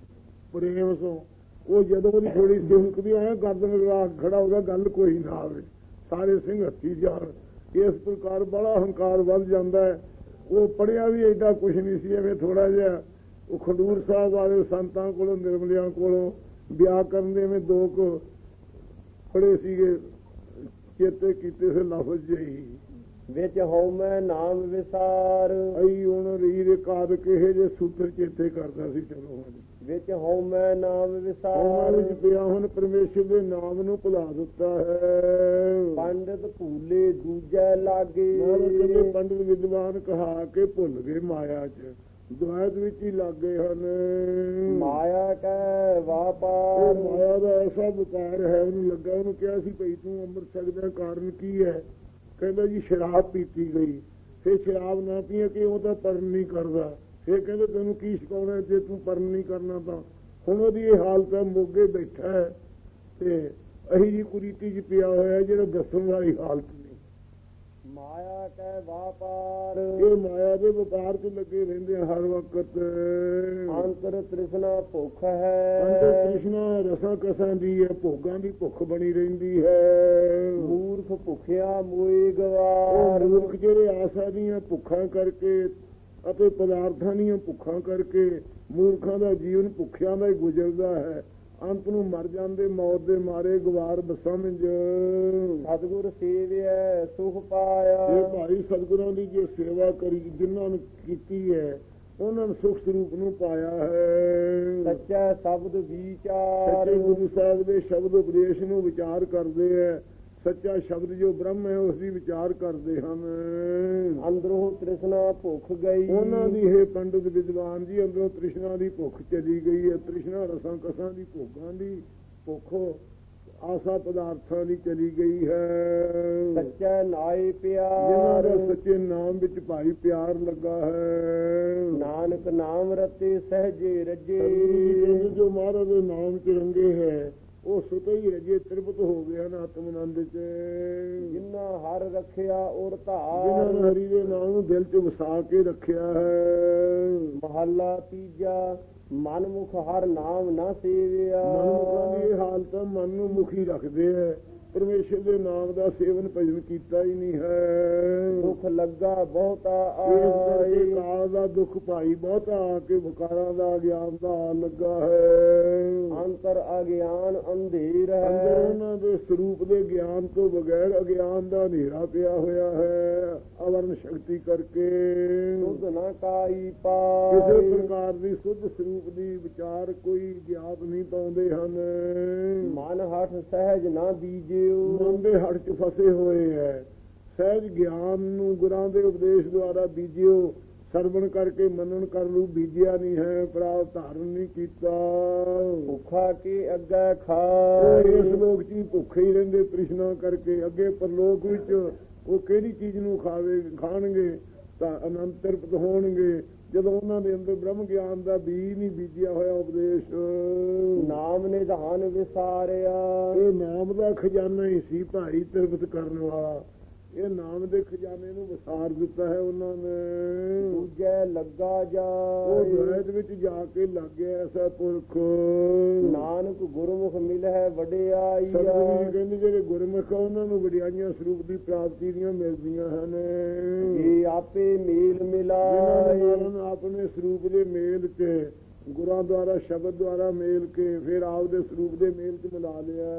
Speaker 2: ਪ੍ਰੇਮ ਸੋ ਉਹ ਜਦੋਂ ਉਹਦੀ ਥੋੜੀ ਸਿਮਕ ਦੀ ਆਇਆ ਗਰਦਨ ਲਾ ਖੜਾ ਹੋ ਗਿਆ, ਗੱਲ ਕੋਈ ਨਾ ਆਵੇ, ਸਾਰੇ ਸਿੰਘ ਹੱਥੀ ਜਾਣ। ਇਸ ਪ੍ਰਕਾਰ ਬੜਾ ਹੰਕਾਰ ਵੱਧ ਜਾਂਦਾ ਹੈ। ਉਹ ਪੜ੍ਹਿਆ ਵੀ ਏਡਾ ਕੁਛ ਨਹੀਂ ਸੀ, ਐਵੇਂ ਥੋੜਾ ਜਿਹਾ। ਉਹ ਖਡੂਰ ਸਾਹਿਬ ਵਾਲੇ ਸੰਤਾਂ ਕੋਲੋਂ, ਨਿਰਮਲਿਆਂ ਕੋਲੋਂ ਵਿਆਕਰਨ ਦੇ ਐਵੇਂ ਦੋ ਕੁ ਪੜ੍ਹੇ ਸੀਗੇ, ਚੇਤੇ ਕੀਤੇ ਸੀ ਲਫ਼ਜ਼ ਜਿਹੀ।
Speaker 1: ਵਿੱਚ ਹਉਮੈ ਨਾਮ ਵਿਸਾਰ,
Speaker 2: ਅਈ ਹੁਣ ਰੀਰ ਕਾਦ ਕਿਹੇ ਜੇ ਸੂਤਰ ਚੇਤੇ ਕਰਦਾ ਸੀ। ਚਲੋ
Speaker 1: ਵਿੱਚ ਹਉਮੈ ਨਾਮ ਵਿਸਾਰ,
Speaker 2: ਵਿੱਚ ਪਿਆ ਹੁਣ ਪਰਮੇਸ਼ਰ ਦੇ ਨਾਮ ਨੂੰ ਭੁਲਾ ਦਿੱਤਾ ਹੈ।
Speaker 1: ਪੰਡਤ ਭੂਲੇ ਦੂਜੈ ਲਾਗੇ,
Speaker 2: ਪੰਡਤ ਵਿਦਵਾਨ ਕਹਾ ਕੇ ਭੁੱਲ ਗਏ ਮਾਇਆ ਚ, ਦੁਆਇਤ ਵਿੱਚ ਹੀ ਲੱਗ ਗਏ ਹਨ।
Speaker 1: ਮਾਇਆ ਕੈ ਵਾਪਾਰ,
Speaker 2: ਮਾਇਆ ਦਾ ਐਸਾ ਵਪਾਰ ਹੈ। ਉਹਨੂੰ ਲੱਗਾ, ਉਹਨੂੰ ਕਿਹਾ ਸੀ ਭਈ ਤੂੰ ਅੰਮ੍ਰਿਤ ਛਕਦਾ ਕਾਰਨ ਕੀ ਹੈ? ਕਹਿੰਦਾ ਜੀ ਸ਼ਰਾਬ ਪੀਤੀ ਗਈ। ਫਿਰ ਸ਼ਰਾਬ ਨਾ ਪੀਏ ਕਿ ਉਹ ਤਾਂ ਪਰਨ ਨਹੀਂ ਕਰਦਾ। ਫਿਰ ਕਹਿੰਦੇ ਤੈਨੂੰ ਕੀ ਸਿਖਾਉਣਾ ਜੇ ਤੂੰ ਪਰਨ ਨਹੀਂ ਕਰਨਾ ਤਾਂ? ਹੁਣ ਉਹਦੀ ਇਹ ਹਾਲਤ ਹੈ, ਮੋਗੇ ਬੈਠਾ ਹੈ ਤੇ ਅਹੀ ਜੀ ਕੁਰੀਤੀ ਚ ਪਿਆ ਹੋਇਆ ਜਿਹੜਾ ਦੱਸਣ ਵਾਲੀ ਹਾਲਤ ਨਹੀਂ।
Speaker 1: ਮਾਇਆ ਕੈ ਵਾਪਾਰ,
Speaker 2: ਇਹ ਮਾਇਆ ਦੇ ਵਪਾਰ ਚ ਲੱਗੇ ਰਹਿੰਦੇ ਹਰ ਵਕਤ।
Speaker 1: ਅੰਤਰ ਤ੍ਰਿਸ਼ਨਾ ਭੁੱਖ ਹੈ,
Speaker 2: ਅੰਤਰ ਤ੍ਰਿਸ਼ਨਾ ਰਸਾਂ ਕਸਾਂ ਦੀ ਹੈ, ਭੋਗਾਂ ਦੀ ਭੁੱਖ ਬਣੀ ਰਹਿੰਦੀ ਹੈ।
Speaker 1: ਮੂਰਖ ਭੁੱਖਿਆ ਮੋਏ ਗਵਾਰ,
Speaker 2: ਮੂਰਖ ਜਿਹੜੇ ਆਸਾ ਦੀਆਂ ਭੁੱਖਾਂ ਕਰਕੇ ਅਤੇ ਪਦਾਰਥਾਂ ਦੀਆਂ ਭੁੱਖਾਂ ਕਰਕੇ ਮੂਰਖਾਂ ਦਾ ਜੀਵਨ ਭੁੱਖਿਆਂ ਦਾ ਹੀ ਗੁਜ਼ਰਦਾ ਹੈ। ਅੰਤ ਨੂੰ ਮਰ ਜਾਂਦੇ ਮੌਤ ਦੇ ਮਾਰੇ ਗਵਾਰ ਬਸਮਝ।
Speaker 1: ਸਤਿਗੁਰ ਸੇਵਿਐ ਸੁਖ ਪਾਇਆ,
Speaker 2: ਇਹ ਭਾਈ ਸਤਿਗੁਰਾਂ ਦੀ ਜੋ ਸੇਵਾ ਕਰੀ, ਜਿਨ੍ਹਾਂ ਨੂੰ ਕੀਤੀ ਹੈ, ਉਹਨਾਂ ਨੂੰ ਸੁਖ ਸਰੂਪ ਨੂੰ ਪਾਇਆ ਹੈ।
Speaker 1: ਸੱਚਾ ਸ਼ਬਦ ਵਿਚਾਰ,
Speaker 2: ਸੱਚੇ ਗੁਰੂ ਸਾਹਿਬ ਦੇ ਸ਼ਬਦ ਉਪਦੇਸ਼ ਨੂੰ ਵਿਚਾਰ ਕਰਦੇ ਹੈ। ਸੱਚਾ ਸ਼ਬਦ ਜੋ ਬ੍ਰਹਮ ਹੈ ਉਸ ਦੀ ਵਿਚਾਰ ਕਰਦੇ ਹਨ।
Speaker 1: ਅੰਦਰੋਂ ਤ੍ਰਿਸ਼ਨਾ ਭੁੱਖ ਗਈ,
Speaker 2: ਉਹਨਾਂ ਦੀ ਇਹ ਪੰਡਿਤ ਵਿਦਵਾਨ ਜੀ ਅੰਦਰੋਂ ਤ੍ਰਿਸ਼ਨਾ ਦੀ ਭੁੱਖ ਚਲੀ ਗਈ ਹੈ। ਤ੍ਰਿਸ਼ਨਾ ਰਸਾਂ ਕਸਾਂ ਦੀ ਭੋਗਾਂ ਦੀ ਭੁੱਖ ਆਸਾ ਪਦਾਰਥਾਂ ਦੀ ਚਲੀ ਗਈ ਹੈ।
Speaker 1: ਸੱਚਾ ਨਾਏ ਪਿਆਰ,
Speaker 2: ਜਿਹਨਾਂ ਦਾ ਸੱਚੇ ਨਾਮ ਵਿੱਚ ਭਾਈ ਪਿਆਰ ਲੱਗਾ ਹੈ।
Speaker 1: ਨਾਨਕ ਨਾਮ ਰਤੇ ਸਹਜੇ ਰਜੇ,
Speaker 2: ਜੋ ਮਹਾਰਾਜ ਦੇ ਨਾਮ ਚ ਰੰਗੇ ਹੈ ਉਹ ਸੁਤੇ ਹੀ ਰਜੇ, ਤ੍ਰਿਪਤ ਹੋ ਗਿਆ ਨਾ ਆਤਮ ਆਨੰਦ ਚ।
Speaker 1: ਜਿਨ੍ਹਾਂ ਹਰ ਰੱਖਿਆ ਔਰ ਧਾਰ,
Speaker 2: ਜਿਨ੍ਹਾਂ ਨੇ ਹਰੀ ਦੇ ਨਾਮ ਨੂੰ ਦਿਲ ਚ ਵਸਾ ਕੇ ਰੱਖਿਆ ਹੈ।
Speaker 1: ਮਹੱਲਾ ਤੀਜਾ, ਮਨਮੁਖ ਹਰ ਨਾਮ ਨਾ ਸੇਵਿਆ।
Speaker 2: ਮਨਮੁਖਾਂ ਦੀ ਇਹ ਹਾਲਤ ਮਨ ਨੂੰ ਮੁਖੀ ਰੱਖਦੇ ਹੈ, ਪਰਮੇਸ਼ਰ ਦੇ ਨਾਮ ਦਾ ਸੇਵਨ ਭਜਨ ਕੀਤਾ ਹੀ ਨਹੀਂ ਹੈ।
Speaker 1: ਦੁੱਖ ਲੱਗਾ ਬਹੁਤਾ
Speaker 2: ਆਏ, ਕਾਲ ਦਾ ਦੁੱਖ ਭਾਈ ਬਹੁਤਾ ਆ ਕੇ ਵਿਕਾਰਾਂ ਦਾ ਅਗਿਆਨ ਦਾ ਲੱਗਾ ਹੈ।
Speaker 1: ਅੰਤਰ ਅਗਿਆਨ ਅੰਧੇਰ ਹੈ,
Speaker 2: ਅੰਦਰ ਉਹਨਾਂ ਦੇ ਸਰੂਪ ਦੇ ਗਿਆਨ ਤੋਂ ਬਗੈਰ ਅਗਿਆਨ ਦਾ ਹਨੇਰਾ ਪਿਆ ਹੋਇਆ ਹੈ, ਅਵਰਨ ਸ਼ਕਤੀ ਕਰਕੇ।
Speaker 1: ਸੁਧ ਨਾ ਕਾਈ ਪਾਏ,
Speaker 2: ਕਿਸੇ ਪ੍ਰਕਾਰ ਦੀ ਸੁਧ ਸਰੂਪ ਦੀ ਵਿਚਾਰ ਕੋਈ ਗਿਆਤ ਨਹੀਂ ਪਾਉਂਦੇ ਹਨ।
Speaker 1: ਮਨ ਹਠ ਸਹਿਜ ਨਾ ਦੀਜਿਓ,
Speaker 2: ਮਨ ਦੇ ਹੱਥ ਚ ਫਸੇ ਹੋਏ ਹੈ। ਸਹਿਜ ਗਿਆਨ ਨੂੰ ਗੁਰਾਂ ਦੇ ਉਪਦੇਸ਼ ਦੁਆਰਾ ਬੀਜਿਓ, ਸਰਵਣ ਕਰਕੇ ਮੰਨਣ ਕਰ ਲੂ ਬੀਜਿਆ ਨਹੀਂ ਹੈ, ਪ੍ਰਾਪ ਧਾਰਨ ਨਹੀਂ ਕੀਤਾ।
Speaker 1: ਭੁੱਖਾ ਕੇ ਅੱਗੇ ਖਾਏ,
Speaker 2: ਇਸ ਲੋਕ 'ਚ ਹੀ ਭੁੱਖੇ ਹੀ ਰਹਿੰਦੇ ਤ੍ਰਿਸ਼ਨਾ ਕਰਕੇ। ਅੱਗੇ ਪਰਲੋਕ ਵਿੱਚ ਉਹ ਕਿਹੜੀ ਚੀਜ਼ ਨੂੰ ਖਾਵੇ ਖਾਣਗੇ ਤਾਂ ਅਨੰਤ ਤ੍ਰਿਪਤ ਹੋਣਗੇ, ਜਦੋਂ ਉਹਨਾਂ ਦੇ ਅੰਦਰ ਬ੍ਰਹਮ ਗਿਆਨ ਦਾ ਬੀਜ ਨਹੀਂ ਬੀਜਿਆ ਹੋਇਆ ਉਪਦੇਸ਼।
Speaker 1: ਨਾਮ ਨਿਧਾਨ ਵਿਸਾਰਿਆ,
Speaker 2: ਇਹ ਨਾਮ ਦਾ ਖਜ਼ਾਨਾ ਹੀ ਸੀ ਭਾਈ ਤ੍ਰਿਪਤ ਕਰਨ ਵਾਲਾ। ਇਹ ਨਾਮ ਦੇ ਖਜ਼ਾਨੇ ਨੂੰ ਵਿਸਾਰ ਦਿੱਤਾ ਹੈ ਉਹਨਾਂ ਨੇ।
Speaker 1: ਦੂਜੇ ਲੱਗਾ ਜਾ,
Speaker 2: ਉਹ ਦੁਆਇਤ ਵਿੱਚ ਜਾ ਕੇ ਲੱਗ ਗਿਆ ਐਸਾ ਪੁਰਖ।
Speaker 1: ਨਾਨਕ ਗੁਰਮੁਖ ਮਿਲ ਹੈ ਵਡਿਆਈ।
Speaker 2: ਕਹਿੰਦੇ ਜਿਹੜੇ ਗੁਰਮੁਖ ਆ ਉਹਨਾਂ ਨੂੰ ਵਡਿਆਈਆਂ ਸਰੂਪ ਦੀ ਪ੍ਰਾਪਤੀ ਦੀਆਂ ਮਿਲਦੀਆਂ ਹਨ।
Speaker 1: ਇਹ ਆਪੇ ਮੇਲ ਮਿਲਾਏ,
Speaker 2: ਆਪਣੇ ਸਰੂਪ ਦੇ ਮੇਲ ਚ ਗੁਰਾਂ ਦੁਆਰਾ ਸ਼ਬਦ ਦੁਆਰਾ ਮੇਲ ਕੇ ਫਿਰ ਆਪ ਦੇ ਸਰੂਪ ਦੇ ਮੇਲ ਚ ਮਿਲਾ ਲਿਆ।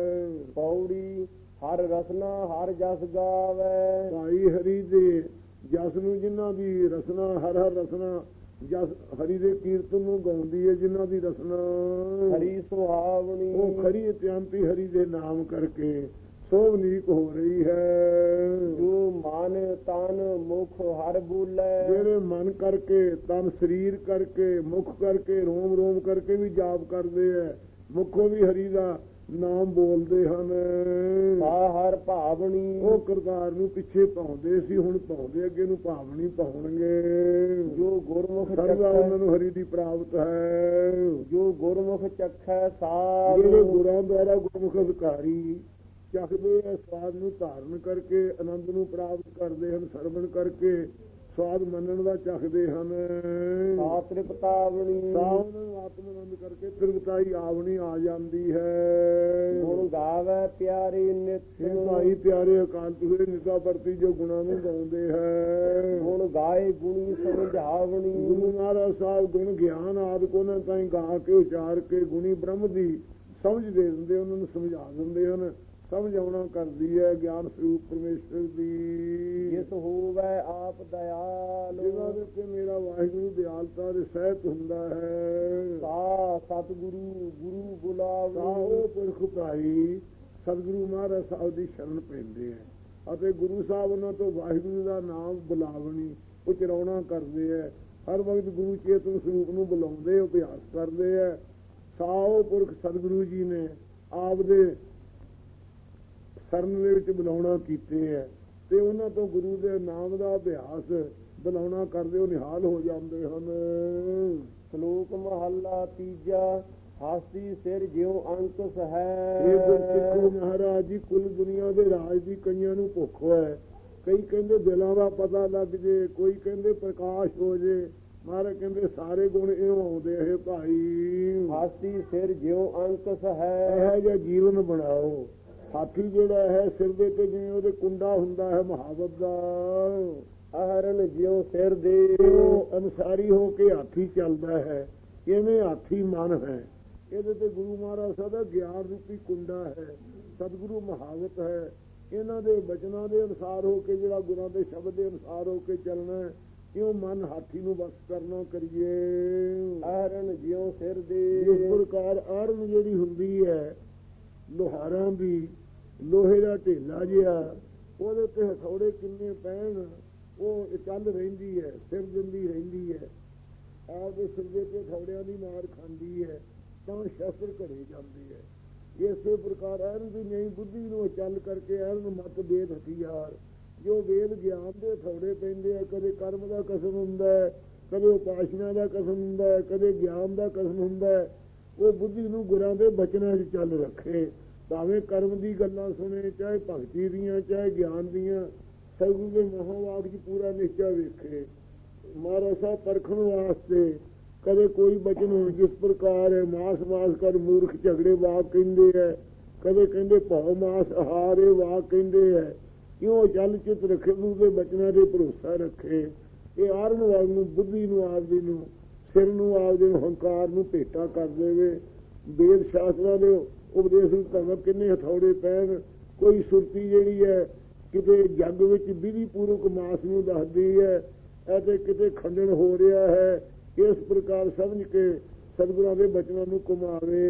Speaker 1: ਪੌੜੀ ਹਰ ਰਸਨਾ ਹਰ ਜਸ ਗਾਵੇ,
Speaker 2: ਭਾਈ ਹਰੀ ਦੇ ਜਸ ਨੂੰ ਜਿਨ੍ਹਾਂ ਦੀ ਰਸਨਾ ਹਰ ਹਰ ਰਸਨਾ ਜਸ ਹਰੀ ਦੇ ਕੀਰਤਨ ਨੂੰ ਗਾਉਂਦੀ ਹੈ, ਜਿਨ੍ਹਾਂ ਦੀ ਰਸਨਾ
Speaker 1: ਹਰੀ ਸੁਹਾਵਣੀ,
Speaker 2: ਉਹ ਖਰੀ ਅਤਿਅੰਤੀ ਹਰੀ ਦੇ ਨਾਮ ਕਰਕੇ ਸੋਭਨੀਕ ਹੋ ਰਹੀ ਹੈ।
Speaker 1: ਜੋ ਮਨ ਤਨ ਮੁਖ ਹਰ ਬੋਲੇ,
Speaker 2: ਜਿਹੜੇ ਮਨ ਕਰਕੇ ਤਨ ਸਰੀਰ ਕਰਕੇ ਮੁਖ ਕਰਕੇ ਰੋਮ ਰੋਮ ਕਰਕੇ ਵੀ ਜਾਪ ਕਰਦੇ ਹੈ, ਮੁਖੋਂ ਵੀ ਹਰੀ ਦਾ ਨਾਮ ਬੋਲਦੇ ਹਨ।
Speaker 1: ਹਰ ਭਾਵਨੀ,
Speaker 2: ਉਹ ਕਰਤਾਰ ਨੂੰ ਪਿੱਛੇ ਪਾਉਂਦੇ ਸੀ, ਹੁਣ ਪਾਉਂਦੇ ਅੱਗੇ ਨੂੰ ਭਾਵਨੀ ਪਾਉਣਗੇ।
Speaker 1: ਜੋ ਗੁਰਮੁਖ
Speaker 2: ਸਰਦਾ ਉਹਨਾਂ ਨੂੰ ਹਰੀ ਦੀ ਪ੍ਰਾਪਤ ਹੈ।
Speaker 1: ਜੋ ਗੁਰਮੁਖ ਚੱਖੈ ਸਾਧ,
Speaker 2: ਜਿਹੜੇ ਗੁਰਾਂ ਦੁਆਰਾ ਗੁਰਮੁਖ ਅਧਿਕਾਰੀ ਚੱਖਦੇ ਆ ਸਵਾਦ ਨੂੰ ਧਾਰਨ ਕਰਕੇ ਆਨੰਦ ਨੂੰ ਪ੍ਰਾਪਤ ਕਰਦੇ ਹਨ। ਸਰਵਣ ਕਰਕੇ ਸਵਾਦ ਮੰਨਣ ਦਾ ਚੱਖਦੇ ਹਨ।
Speaker 1: ਸਾ ਤ੍ਰਿਪਤਾਵਣੀ,
Speaker 2: ਸਾਵਨ ਆਤਮ ਆਨੰਦ ਕਰਕੇ ਤ੍ਰਿਪਤਾਈ ਆਵਣੀ ਆ ਜਾਂਦੀ ਹੈ।
Speaker 1: ਗੁਣ ਗਾਵੇ ਪਿਆਰੇ ਨਿਤ,
Speaker 2: ਭਾਈ ਪਿਆਰੇ ਅਕਾਲ ਪੁਰਖ ਨਿਤਾ ਵਰਤੀ ਜੋ ਗੁਣਾਂ ਨੂੰ ਗਾਉਂਦੇ ਹੈ।
Speaker 1: ਗੁਣ ਗਾਏ ਗੁਣੀ ਸਮਝਾਵਣੀ,
Speaker 2: ਗੁਰੂ ਮਹਾਰਾਜ ਸਾਹਿਬ ਗੁਣ ਗਿਆਨ ਆਦਿ ਕੋ ਨਾ ਤਾਈਂ ਗਾ ਕੇ ਉਚਾਰ ਕੇ ਗੁਣੀ ਬ੍ਰਹਮ ਦੀ ਸਮਝ ਦੇ ਦਿੰਦੇ, ਉਹਨਾਂ ਨੂੰ ਸਮਝਾ ਦਿੰਦੇ ਹਨ। ਸਮਝਾਉਣਾ ਕਰਦੀ ਹੈ ਗਿਆਨ ਸਰੂਪ ਪਰਮੇਸ਼ਰ ਦੀ।
Speaker 1: ਜਿਸ ਹੋਵੇ ਆਪ ਦਇਆਲ,
Speaker 2: ਜਿਹਨਾਂ ਦੇ ਉੱਤੇ ਮੇਰਾ ਵਾਹਿਗੁਰੂ ਦਿਆਲਤਾ ਦੇ ਸਹਿਤ ਹੁੰਦਾ ਹੈ।
Speaker 1: ਸਾ ਸਤਿਗੁਰੂ ਗੁਰੂ ਬੁਲਾਵੇ,
Speaker 2: ਉਹ ਪੁਰਖ ਭਾਈ ਸਤਿਗੁਰੂ ਮਹਾਰਾਜ ਸਾਹਿਬ ਦੀ ਸ਼ਰਨ ਪੈਂਦੇ ਹੈ ਅਤੇ ਗੁਰੂ ਸਾਹਿਬ ਉਹਨਾਂ ਤੋਂ ਵਾਹਿਗੁਰੂ ਦਾ ਨਾਮ ਬੁਲਾਵਣੀ ਉਚਰਾਉਣਾ ਕਰਦੇ ਹੈ। ਹਰ ਵਕਤ ਗੁਰੂ ਚੇਤਨ ਸਰੂਪ ਨੂੰ ਬੁਲਾਉਂਦੇ ਅਭਿਆਸ ਕਰਦੇ ਹੈ। ਸਾਓ ਪੁਰਖ ਸਤਿਗੁਰੂ ਜੀ ਨੇ ਆਪ ਦੇ ਸਰਨ ਦੇ ਵਿੱਚ ਬੁਲਾਉਣਾ ਕੀਤੇ ਹੈ ਤੇ ਉਹਨਾਂ ਤੋਂ ਗੁਰੂ ਦੇ ਨਾਮ ਦਾ ਅਭਿਆਸ ਬੁਲਾਉਣਾ ਕਰਦੇ ਉਹ ਨਿਹਾਲ ਹੋ ਜਾਂਦੇ ਹਨ।
Speaker 1: ਸ਼ਲੋਕ ਮਹੱਲਾ ਤੀਜਾ, ਹਾਸੀ ਸਿਰ ਜਿਉ ਅੰਕੁਸ਼ ਹੈ।
Speaker 2: ਇਹ ਗੁਰਸਿੱਖੋ ਮਹਾਰਾਜ ਜੀ ਕੁੱਲ ਦੁਨੀਆ ਦੇ ਰਾਜ ਦੀ ਕਈਆਂ ਨੂੰ ਭੁੱਖ ਹੈ। ਕਈ ਕਹਿੰਦੇ ਦਿਲਾਂ ਦਾ ਪਤਾ ਲੱਗ ਜੇ, ਕੋਈ ਕਹਿੰਦੇ ਪ੍ਰਕਾਸ਼ ਹੋ ਜੇ। ਮਹਾਰਾਜ ਕਹਿੰਦੇ ਸਾਰੇ ਗੁਣ ਇਉਂ ਆਉਂਦੇ ਹੈ ਭਾਈ।
Speaker 1: ਹਾਸੀ ਸਿਰ ਜਿਉ ਅੰਕੁਸ਼ ਹੈ,
Speaker 2: ਇਹੋ ਜਿਹਾ ਜੀਵਨ ਬਣਾਓ। ਹਾਥੀ ਜਿਹੜਾ ਹੈ ਸਿਰ ਦੇ ਤੇ ਜਿਵੇਂ ਉਹਦੇ ਕੁੰਡਾ ਹੁੰਦਾ ਹੈ ਮੁਹਾਵਤ ਦਾ,
Speaker 1: ਅਹਰਨ ਜਿਉ ਸਿਰ ਦੇ
Speaker 2: ਅਨੁਸਾਰੀ ਹੋ ਕੇ ਹਾਥੀ ਚੱਲਦਾ ਹੈ। ਇਵੇਂ ਹਾਥੀ ਮਨ ਹੈ, ਇਹਦੇ ਤੇ ਗੁਰੂ ਮਹਾਰਾਜ ਸਾਹਿਬ ਦਾ ਗਿਆਨ ਰੂਪੀ ਕੁੰਡਾ ਹੈ, ਸਤਿਗੁਰੂ ਮੁਹਾਵਤ ਹੈ। ਇਹਨਾਂ ਦੇ ਬਚਨਾਂ ਦੇ ਅਨੁਸਾਰ ਹੋ ਕੇ ਜਿਹੜਾ ਗੁਰਾਂ ਦੇ ਸ਼ਬਦ ਦੇ ਅਨੁਸਾਰ ਹੋ ਕੇ ਚੱਲਣਾ, ਕਿਉਂ ਮਨ ਹਾਥੀ ਨੂੰ ਵਸ ਕਰਨਾ ਕਰੀਏ।
Speaker 1: ਅਹਰਨ ਜਿਉ ਸਿਰ ਦੇ,
Speaker 2: ਇਸ ਪ੍ਰਕਾਰ ਆਰਨ ਜਿਹੜੀ ਹੁੰਦੀ ਹੈ ਲੋਹਾਰਾਂ ਦੀ, ਲੋਹੇ ਦਾ ਢੇਲਾ ਜਿਹਾ, ਉਹਦੇ ਤੇ ਹਥੌੜੇ ਕਿੰਨੇ ਪੈਣ ਉਹ ਚੱਲ ਰਹਿੰਦੀ ਹੈ, ਸਿਰ ਦਿੰਦੀ ਰਹਿੰਦੀ ਹੈ। ਆਪਦੇ ਸਿਰ ਦੇ ਤੇ ਹਥੌੜਿਆਂ ਦੀ ਮਾਰ ਖਾਂਦੀ ਹੈ ਤਾਂ ਸ਼ਸਤਰ ਘੜੇ ਜਾਂਦੇ ਹੈ। ਇਸੇ ਪ੍ਰਕਾਰ ਐਰਨ ਦੀ ਨਹੀਂ ਬੁੱਧੀ ਨੂੰ ਚੱਲ ਕਰਕੇ ਐਰਨ ਮਤ ਵੇਦ ਹਥਿਆਰ, ਜੋ ਵੇਦ ਗਿਆਨ ਦੇ ਹਥੌੜੇ ਪੈਂਦੇ ਆ। ਕਦੇ ਕਰਮ ਦਾ ਕਸਮ ਹੁੰਦਾ ਹੈ, ਕਦੇ ਉਪਾਸਨਾ ਦਾ ਕਸਮ ਹੁੰਦਾ ਹੈ, ਕਦੇ ਗਿਆਨ ਦਾ ਕਸਮ ਹੁੰਦਾ ਹੈ। ਉਹ ਬੁੱਧੀ ਨੂੰ ਗੁਰਾਂ ਦੇ ਬਚਨਾਂ 'ਚ ਚੱਲ ਰੱਖੇ, ਭਾਵੇਂ ਕਰਮ ਦੀ ਗੱਲਾਂ ਸੁਣੇ, ਚਾਹੇ ਭਗਤੀ ਦੀਆਂ ਚਾਹੇ ਗਿਆਨ ਦੀਆਂ, ਸਤਿਗੁਰੂ ਦੇ ਮਹਾਵਾਕ 'ਚ ਪੂਰਾ ਨਿਸ਼ਚਾ ਵੇਖੇ। ਮਹਾਰਾਜ ਸਾਹਿਬ ਪਰਖਣ ਵਾਸਤੇ ਕਦੇ ਕੋਈ ਬਚਨ ਹੋਣ ਜਿਸ ਪ੍ਰਕਾਰ ਹੈ, ਮਾਸ ਮਾਸ ਕਰ ਮੂਰਖ ਝਗੜੇ ਵਾਕ ਕਹਿੰਦੇ ਹੈ, ਕਦੇ ਕਹਿੰਦੇ ਭਉ ਮਾਸ ਆਹਾਰੇ ਵਾਕ ਕਹਿੰਦੇ ਹੈ। ਕਿਉਂ ਚੱਲ ਚਿੱਤ ਰੱਖੇ, ਗੁਰੂ ਦੇ ਬਚਨਾਂ ਦੇ ਭਰੋਸਾ ਰੱਖੇ। ਇਹ ਆਰਨ ਵਾਲ ਨੂੰ ਬੁੱਧੀ ਨੂੰ ਆਪਦੀ ਨੂੰ ਸਿਰ ਨੂੰ ਆਪਦੇ ਨੂੰ ਹੰਕਾਰ ਨੂੰ ਭੇਟਾ ਕਰ ਦੇਵੇ। ਵੇਦ ਸ਼ਾਸਤਰਾਂ ਦੇ ਉਪਦੇਸ਼ ਭਾਵੇਂ ਕਿੰਨੇ ਹਥੌੜੇ ਪੈਣ, ਕੋਈ ਸੁਰਤੀ ਜਿਹੜੀ ਹੈ ਕਿਤੇ ਜੱਗ ਵਿੱਚ ਵਿਧੀ ਪੂਰਵਕ ਮਾਸ ਨੂੰ ਦੱਸਦੀ ਹੈ ਅਤੇ ਕਿਤੇ ਖੰਡਨ ਹੋ ਰਿਹਾ ਹੈ। ਇਸ ਪ੍ਰਕਾਰ ਸਮਝ ਕੇ ਸਤਿਗੁਰਾਂ ਦੇ ਬਚਨਾਂ ਨੂੰ ਕਮਾਵੇ।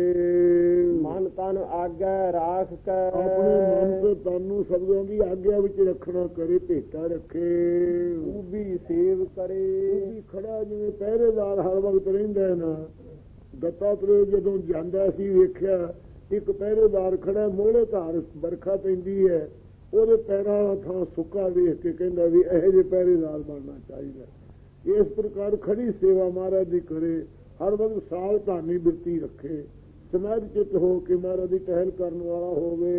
Speaker 1: ਮਨ ਤਨ ਆਗੈ ਰਾਖ ਕੈ
Speaker 2: ਆਪਣੇ ਮਨ ਤੇ ਤਨ ਨੂੰ ਸਤਿਗੁਰਾਂ ਦੀ ਆਗਿਆ ਵਿੱਚ ਰੱਖਣਾ ਕਰੇ, ਭੇਟਾ ਰੱਖੇ।
Speaker 1: ਉਹ ਵੀ ਸੇਵ ਕਰੇ।
Speaker 2: ਉਹ ਵੀ ਖੜਾ ਜਿਵੇਂ ਪਹਿਰੇਦਾਰ ਹਰ ਵਕਤ ਰਹਿੰਦਾ ਹੈ ਨਾ। ਦੱਤਾਤਰੇय ਜਦੋਂ ਜਾਂਦਾ ਸੀ ਵੇਖਿਆ ਇੱਕ ਪਹਿਰੇਦਾਰ ਖੜਾ, ਮੋਹਲੇ ਧਾਰ ਵਰਖਾ ਪੈਂਦੀ ਹੈ, ਉਹਦੇ ਪੈਰਾਂ ਦਾ ਥਾਂ ਸੁੱਕਾ ਵੇਖ ਕੇ ਕਹਿੰਦਾ ਵੀ ਇਹੋ ਜਿਹੇ ਪਹਿਰੇਦਾਰ ਬਣਨਾ ਚਾਹੀਦਾ। ਇਸ ਪ੍ਰਕਾਰ ਖੜੀ ਸੇਵਾ ਮਹਾਰਾਜ ਦੀ ਕਰੇ, ਹਰ ਵਕਤ ਸਾਵਧਾਨੀ ਬਿਰਤੀ ਰੱਖੇ, ਸਮਾਜ ਚਿੱਤ ਹੋ ਕੇ ਮਹਾਰਾਜ ਦੀ ਟਹਿਲ ਕਰਨ ਵਾਲਾ ਹੋਵੇ।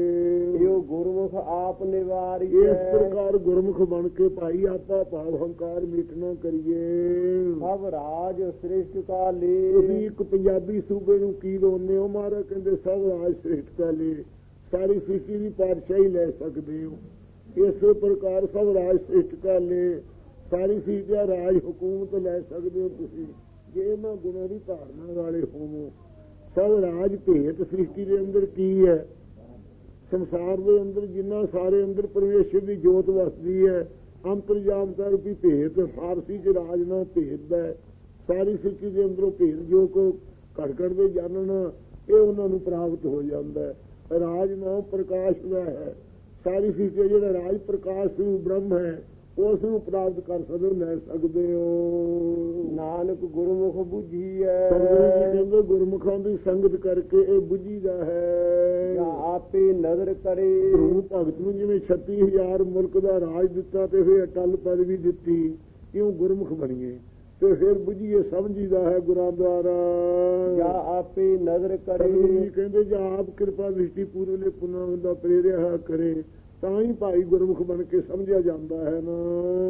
Speaker 1: ਇਹੋ ਗੁਰਮੁਖ ਆਪ ਨਿਵਾਰੀ।
Speaker 2: ਇਸ ਪ੍ਰਕਾਰ ਗੁਰਮੁਖ ਬਣ ਕੇ ਭਾਈ ਆਪਾ ਭਾਵ ਹੰਕਾਰ ਮੀਟਣਾ ਕਰੀਏ।
Speaker 1: ਸਭ ਰਾਜ ਸ੍ਰਿਸ਼ਟ ਕਾ ਲੇ।
Speaker 2: ਤੁਸੀਂ ਇੱਕ ਪੰਜਾਬੀ ਸੂਬੇ ਨੂੰ ਕੀ ਲਾਉਂਦੇ ਹੋ? ਮਹਾਰਾਜ ਕਹਿੰਦੇ ਸਭ ਰਾਜ ਸ੍ਰਿਸ਼ਟ ਕਾ ਲੇ, ਸਾਰੀ ਸ੍ਰਿਸ਼ਟੀ ਦੀ ਪਾਤਸ਼ਾਹੀ ਲੈ ਸਕਦੇ ਹੋ। ਇਸੇ ਪ੍ਰਕਾਰ ਸਭ ਰਾਜ ਸ੍ਰਿਸ਼ਟ ਕਾ ਲੇ, ਸਾਰੀ ਸ੍ਰਿਸ਼ਟੀ ਦਾ ਰਾਜ ਹਕੂਮਤ ਲੈ ਸਕਦੇ ਹੋ ਤੁਸੀਂ, ਜੇ ਇਹਨਾਂ ਗੁਣਾਂ ਦੀ ਧਾਰਨਾ ਵਾਲੇ ਹੋਵੋ। ਸਭ ਰਾਜ ਭੇਤ ਸ੍ਰਿਸ਼ਟੀ ਦੇ ਅੰਦਰ ਕੀ ਹੈ? ਸੰਸਾਰ ਦੇ ਅੰਦਰ ਜਿੰਨਾ ਸਾਰੇ ਅੰਦਰ ਪਰਮੇਸ਼ਰ ਦੀ ਜੋਤ ਵਸਦੀ ਹੈ, ਅੰਤਰਜਾਮਤਾ ਰੂਪੀ ਭੇਤ। ਫਾਰਸੀ ਚ ਰਾਜ ਨਾ ਭੇਦ ਹੈ, ਸਾਰੀ ਸ੍ਰਿਸ਼ਟੀ ਦੇ ਅੰਦਰੋਂ ਭੇਦ ਜੋ ਕੋ ਘੜ ਘੜ ਦੇ ਜਾਣਨ, ਇਹ ਉਹਨਾਂ ਨੂੰ ਪ੍ਰਾਪਤ ਹੋ ਜਾਂਦਾ ਹੈ। ਰਾਜ ਨਾਮ ਪ੍ਰਕਾਸ਼ ਦਾ ਹੈ, ਸਾਰੀ ਸ੍ਰਿਸ਼ਟੀ ਜਿਹੜਾ ਰਾਜ ਪ੍ਰਕਾਸ਼ ਰੂਪ ਬ੍ਰਹਮ ਹੈ ਉਸ ਨੂੰ ਪ੍ਰਾਪਤ ਕਰ ਸਕਦੇ ਹੋ, ਲੈ ਸਕਦੇ ਹੋ।
Speaker 1: ਨਾਨਕ ਗੁਰਮੁਖ ਬੁਝੀ ਹੈ।
Speaker 2: ਕਹਿੰਦੇ ਗੁਰਮੁਖਾਂ ਦੀ ਸੰਗਤ ਕਰਕੇ ਇਹ ਬੁਝੀਦਾ ਹੈ।
Speaker 1: ਜਾਂ ਆਪੇ ਨਜ਼ਰ ਕਰੇ।
Speaker 2: ਗੁਰੂ ਭਗਤ ਨੂੰ ਜਿਵੇਂ ਛੱਤੀ ਹਜ਼ਾਰ ਮੁਲਕ ਦਾ ਰਾਜ ਦਿੱਤਾ ਤੇ ਫਿਰ ਅਟਲ ਪਦਵੀ ਦਿੱਤੀ, ਕਿਉਂ ਗੁਰਮੁਖ ਬਣੀਏ, ਤੇ ਫਿਰ ਬੁਝੀਏ ਸਮਝੀਦਾ ਹੈ ਗੁਰਾਂ ਦੁਆਰਾ।
Speaker 1: ਜਾਂ ਆਪੇ ਨਜ਼ਰ ਕਰੇ।
Speaker 2: ਕਹਿੰਦੇ ਜਾਂ ਆਪ ਕਿਰਪਾ ਦ੍ਰਿਸ਼ਟੀ ਪੂਰਵਲੇ ਪੁੰਨਾਂ ਦਾ ਪ੍ਰੇਰਿਆ ਕਰੇ, ਤਾਂ ਹੀ ਭਾਈ ਗੁਰਮੁਖ ਬਣ ਕੇ ਸਮਝਿਆ ਜਾਂਦਾ ਹੈ ਨਾ।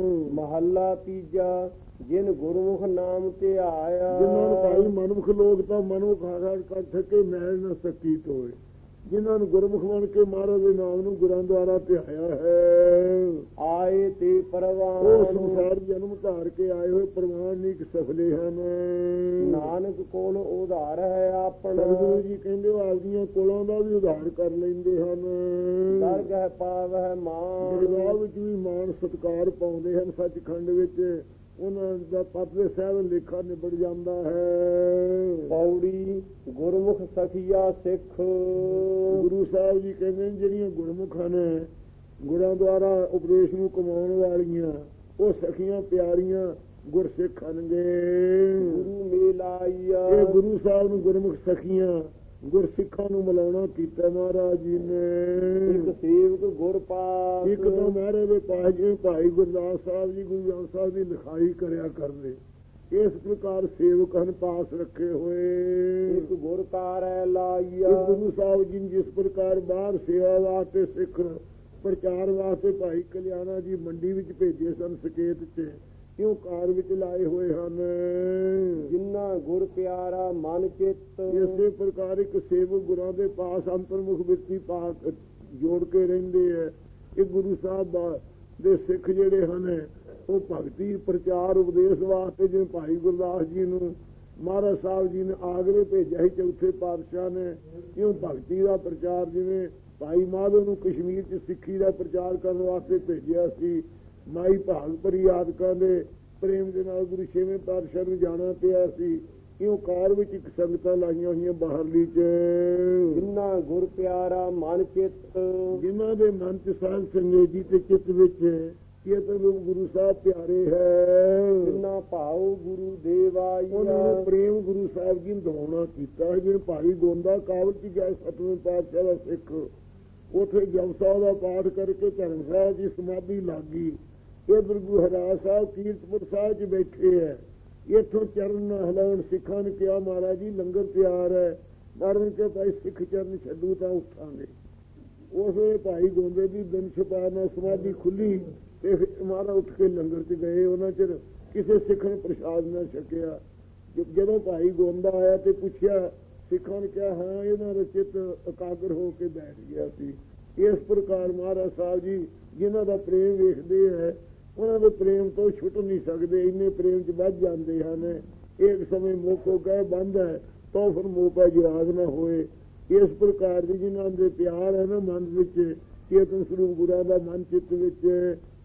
Speaker 1: ਮਹੱਲਾ ਤੀਜਾ। ਜਿਨ ਗੁਰਮੁਖ ਨਾਮ ਤੇ ਆਇਆ।
Speaker 2: ਜਿਨ੍ਹਾਂ ਨੂੰ ਭਾਈ ਮਨਮੁਖ ਲੋਕ ਤਾਂ ਮਨੁੱਖ ਹਾਰ ਕਰ ਥਕੇ ਮੈਲ ਨਾ ਸਕੀ ਤੋਏ, ਜਿਨ੍ਹਾਂ ਨੂੰ ਗੁਰਮੁਖ ਬਣ ਕੇ ਮਹਾਰਾਜ ਦੇ ਨਾਮ ਨੂੰ ਗੁਰਾਂ ਦੁਆਰਾ ਧਿਆਇਆ ਹੈ।
Speaker 1: ਆਏ ਤੇ ਪ੍ਰਵਾਨ।
Speaker 2: ਉਹ ਸੰਸਾਰ ਜਨਮ ਧਾਰ ਕੇ ਆਏ ਹੋਏ ਪ੍ਰਵਾਨ ਨੀਕ ਸਫਲੇ ਹਨ।
Speaker 1: ਨਾਨਕ ਕੋਲ ਉਧਾਰ ਹੈ ਆਪਣਾ।
Speaker 2: ਸਤਿਗੁਰੂ ਜੀ ਕਹਿੰਦੇ ਉਹ ਆਪਦੀਆਂ ਕੋਲਾਂ ਦਾ ਵੀ ਉਧਾਰ ਕਰ ਲੈਂਦੇ ਹਨ।
Speaker 1: ਦਰਗਹਿ ਪਾਵਹਿ ਮਾਨ।
Speaker 2: ਦਰਗਾਹ ਵਿੱਚ ਵੀ ਮਾਣ ਸਤਿਕਾਰ ਪਾਉਂਦੇ ਹਨ। ਸੱਚਖੰਡ ਵਿੱਚ ਉਹਨਾਂ ਦਾ ਪਤਲੇ ਸਾਹਿਬ ਲੇਖਾ ਨਿਬੜ ਜਾਂਦਾ ਹੈ।
Speaker 1: ਪੌੜੀ। ਗੁਰਮੁਖ ਸਖੀਆ ਸਿੱਖ।
Speaker 2: ਗੁਰੂ ਸਾਹਿਬ ਜੀ ਕਹਿੰਦੇ ਜਿਹੜੀਆਂ ਗੁਰਮੁਖਾਂ ਨੇ ਗੁਰਾਂ ਦੁਆਰਾ ਉਪਦੇਸ਼ ਨੂੰ ਕਮਾਉਣ ਵਾਲੀਆਂ, ਉਹ ਸਖੀਆਂ ਪਿਆਰੀਆਂ ਗੁਰਸਿੱਖ ਹਨਗੇ।
Speaker 1: ਗੁਰੂ ਮੇਲ ਆਈਆ।
Speaker 2: ਇਹ ਗੁਰੂ ਸਾਹਿਬ ਨੂੰ ਗੁਰਮੁਖ ਸਖੀਆਂ ਗੁਰਸਿੱਖਾਂ ਨੂੰ ਮਿਲਾਉਣਾ ਕੀਤਾ ਮਹਾਰਾਜ ਜੀ ਨੇ।
Speaker 1: ਇੱਕ ਸੇਵਕ ਗੁਰ ਪਾਸ।
Speaker 2: ਇੱਕ ਤਾਂ ਮਹਾਰਾਜ ਦੇ ਪਾਸ ਜਿਵੇਂ ਭਾਈ ਗੁਰਦਾਸ ਸਾਹਿਬ ਜੀ ਗੁਰੂ ਗ੍ਰੰਥ ਸਾਹਿਬ ਦੀ ਲਿਖਾਈ ਕਰਿਆ ਕਰਦੇ, ਇਸ ਪ੍ਰਕਾਰ ਸੇਵਕ ਹਨ ਪਾਸ ਰੱਖੇ ਹੋਏ।
Speaker 1: ਇੱਕ ਗੁਰ ਕਾਰੈ ਲਾਈਆ।
Speaker 2: ਗੁਰੂ ਸਾਹਿਬ ਜੀ ਜਿਸ ਪ੍ਰਕਾਰ ਬਾਹਰ ਸੇਵਾ ਵਾਸਤੇ ਸਿੱਖ ਪ੍ਰਚਾਰ ਵਾਸਤੇ ਭਾਈ ਕਲਿਆਣਾ ਜੀ ਮੰਡੀ ਵਿੱਚ ਭੇਜੇ ਸਨ ਸਕੇਤ ਚ, ਕਿਉਂ ਕਾਰ ਵਿੱਚ ਲਾਏ ਹੋਏ ਹਨ।
Speaker 1: ਜਿੰਨਾ ਗੁਰ ਪਿਆਰਾ ਮਨ ਚਿੱਤ।
Speaker 2: ਇਸੇ ਪ੍ਰਕਾਰ ਇੱਕ ਸੇਵਕ ਗੁਰਾਂ ਦੇ ਪਾਸ ਅੰਤਰਮੁਖ ਬਿਰਤੀ ਪਾ ਜੋੜ ਕੇ ਰਹਿੰਦੇ ਹੈ। ਇਹ ਗੁਰੂ ਸਾਹਿਬ ਦੇ ਸਿੱਖ ਜਿਹੜੇ ਹਨ ਉਹ ਭਗਤੀ ਪ੍ਰਚਾਰ ਉਪਦੇਸ਼ ਵਾਸਤੇ, ਜਿਵੇਂ ਭਾਈ ਗੁਰਦਾਸ ਜੀ ਨੂੰ ਮਹਾਰਾਜ ਸਾਹਿਬ ਜੀ ਨੇ ਆਗਰੇ ਭੇਜਿਆ ਸੀ ਚੌਥੇ ਪਾਤਸ਼ਾਹ ਨੇ, ਕਿਉਂ ਭਗਤੀ ਦਾ ਪ੍ਰਚਾਰ, ਜਿਵੇਂ ਭਾਈ ਮਾਧੋ ਨੂੰ ਕਸ਼ਮੀਰ ਚ ਸਿੱਖੀ ਦਾ ਪ੍ਰਚਾਰ ਕਰਨ ਵਾਸਤੇ ਭੇਜਿਆ ਸੀ। ਮਾਈ ਭਾਗ ਭਰੀ ਆਦਿਕਾਂ ਦੇ ਪ੍ਰੇਮ ਦੇ ਨਾਲ ਗੁਰੂ ਛੇਵੇਂ ਪਾਤਸ਼ਾਹ ਨੂੰ ਜਾਣਾ ਪਿਆ ਸੀ, ਕਿਉਂ ਕਾਰ ਵਿੱਚ ਇੱਕ ਸੰਗਤਾਂ ਲਾਈਆਂ ਹੋਈਆਂ ਬਾਹਰਲੀ ਚ।
Speaker 1: ਜਿੰਨਾ ਗੁਰ ਪਿਆਰਾ ਮਨ ਚਿੱਤ।
Speaker 2: ਜਿਨ੍ਹਾਂ ਦੇ ਮਨ ਚ ਸਾਧ ਸੰਗਤ ਜੀ ਤੇ ਚਿੱਤ ਵਿੱਚ ਇਹ ਤਾਂ ਗੁਰੂ ਸਾਹਿਬ ਪਿਆਰੇ ਹੈ।
Speaker 1: ਜਿੰਨਾ ਭਾਉ ਗੁਰੂ ਦੇਵਾਈਆ।
Speaker 2: ਉਹਨਾਂ ਨੇ ਪ੍ਰੇਮ ਗੁਰੂ ਸਾਹਿਬ ਜੀ ਨੂੰ ਦਿਵਾਉਣਾ ਕੀਤਾ। ਜਿਵੇਂ ਭਾਈ ਗੋਂਦਾ ਕਾਬਲ ਚ ਗਿਆ ਸਤਵੇਂ ਪਾਤਸ਼ਾਹ ਦਾ ਸਿੱਖ, ਉੱਥੇ ਜਪਸਾ ਦਾ ਪਾਠ ਕਰਕੇ ਧਰਮ ਸਾਹਿਬ ਦੀ ਸਮਾਧੀ ਲੱਗ ਗਈ। ਇੱਧਰ ਗੁਰੂ ਹਰਿਰਾਜ ਸਾਹਿਬ ਕੀਰਤਪੁਰ ਸਾਹਿਬ ਚ ਬੈਠੇ ਹੈ, ਇੱਥੋਂ ਚਰਨ ਨਾ ਹਿਲਾਉਣ। ਸਿੱਖਾਂ ਨੇ ਕਿਹਾ ਮਹਾਰਾਜ ਜੀ ਲੰਗਰ ਤਿਆਰ ਹੈ, ਮਰਨ ਕੇ ਭਾਈ ਸਿੱਖ ਚਰਨ ਛੱਡੂ ਤਾਂ ਉੱਠਾਂਗੇ। ਉਸ ਵੇਲੇ ਭਾਈ ਗੋਂਦੇ ਦੀ ਦਿਨ ਛਪਾ ਨਾਲ ਸਮਾਧੀ ਖੁੱਲੀ ਤੇ ਮਹਾਰਾਜ ਉੱਠ ਕੇ ਲੰਗਰ ਚ ਗਏ। ਉਹਨਾਂ ਚਿਰ ਕਿਸੇ ਸਿੱਖ ਨੇ ਪ੍ਰਸ਼ਾਦ ਨਾ ਛਕਿਆ। ਜਦੋਂ ਭਾਈ ਗੋਂਦਾ ਆਇਆ ਤੇ ਪੁੱਛਿਆ, ਸਿੱਖਾਂ ਨੇ ਕਿਹਾ ਹਾਂ ਇਹਨਾਂ ਦਾ ਚਿੱਤ ਇਕਾਗਰ ਹੋ ਕੇ ਬੈਠ ਗਿਆ ਸੀ। ਇਸ ਪ੍ਰਕਾਰ ਮਹਾਰਾਜ ਸਾਹਿਬ ਜੀ ਜਿਨ੍ਹਾਂ ਦਾ ਪ੍ਰੇਮ ਵੇਖਦੇ ਹੈ, ਉਹਨਾਂ ਦੇ ਪ੍ਰੇਮ ਤੋਂ ਛੁੱਟ ਨਹੀਂ ਸਕਦੇ, ਇੰਨੇ ਪ੍ਰੇਮ ਚ ਵੱਧ ਜਾਂਦੇ ਹਨ। ਇੱਕ ਸਮੇਂ ਮੋਕੋ ਗਏ ਬੰਦ ਹੈ ਤਾਂ ਫਿਰ ਮੋਹ ਪੈ ਜਵਾਬ ਨਾ ਹੋਏ। ਇਸ ਪ੍ਰਕਾਰ ਦੀ ਜਿਨ੍ਹਾਂ ਦੇ ਪਿਆਰ ਹੈ ਨਾ ਮਨ ਵਿੱਚ, ਚੇਤਨ ਸਰੂਪ ਗੁਰਾਂ ਦਾ ਮਨ ਚਿੱਤ ਵਿੱਚ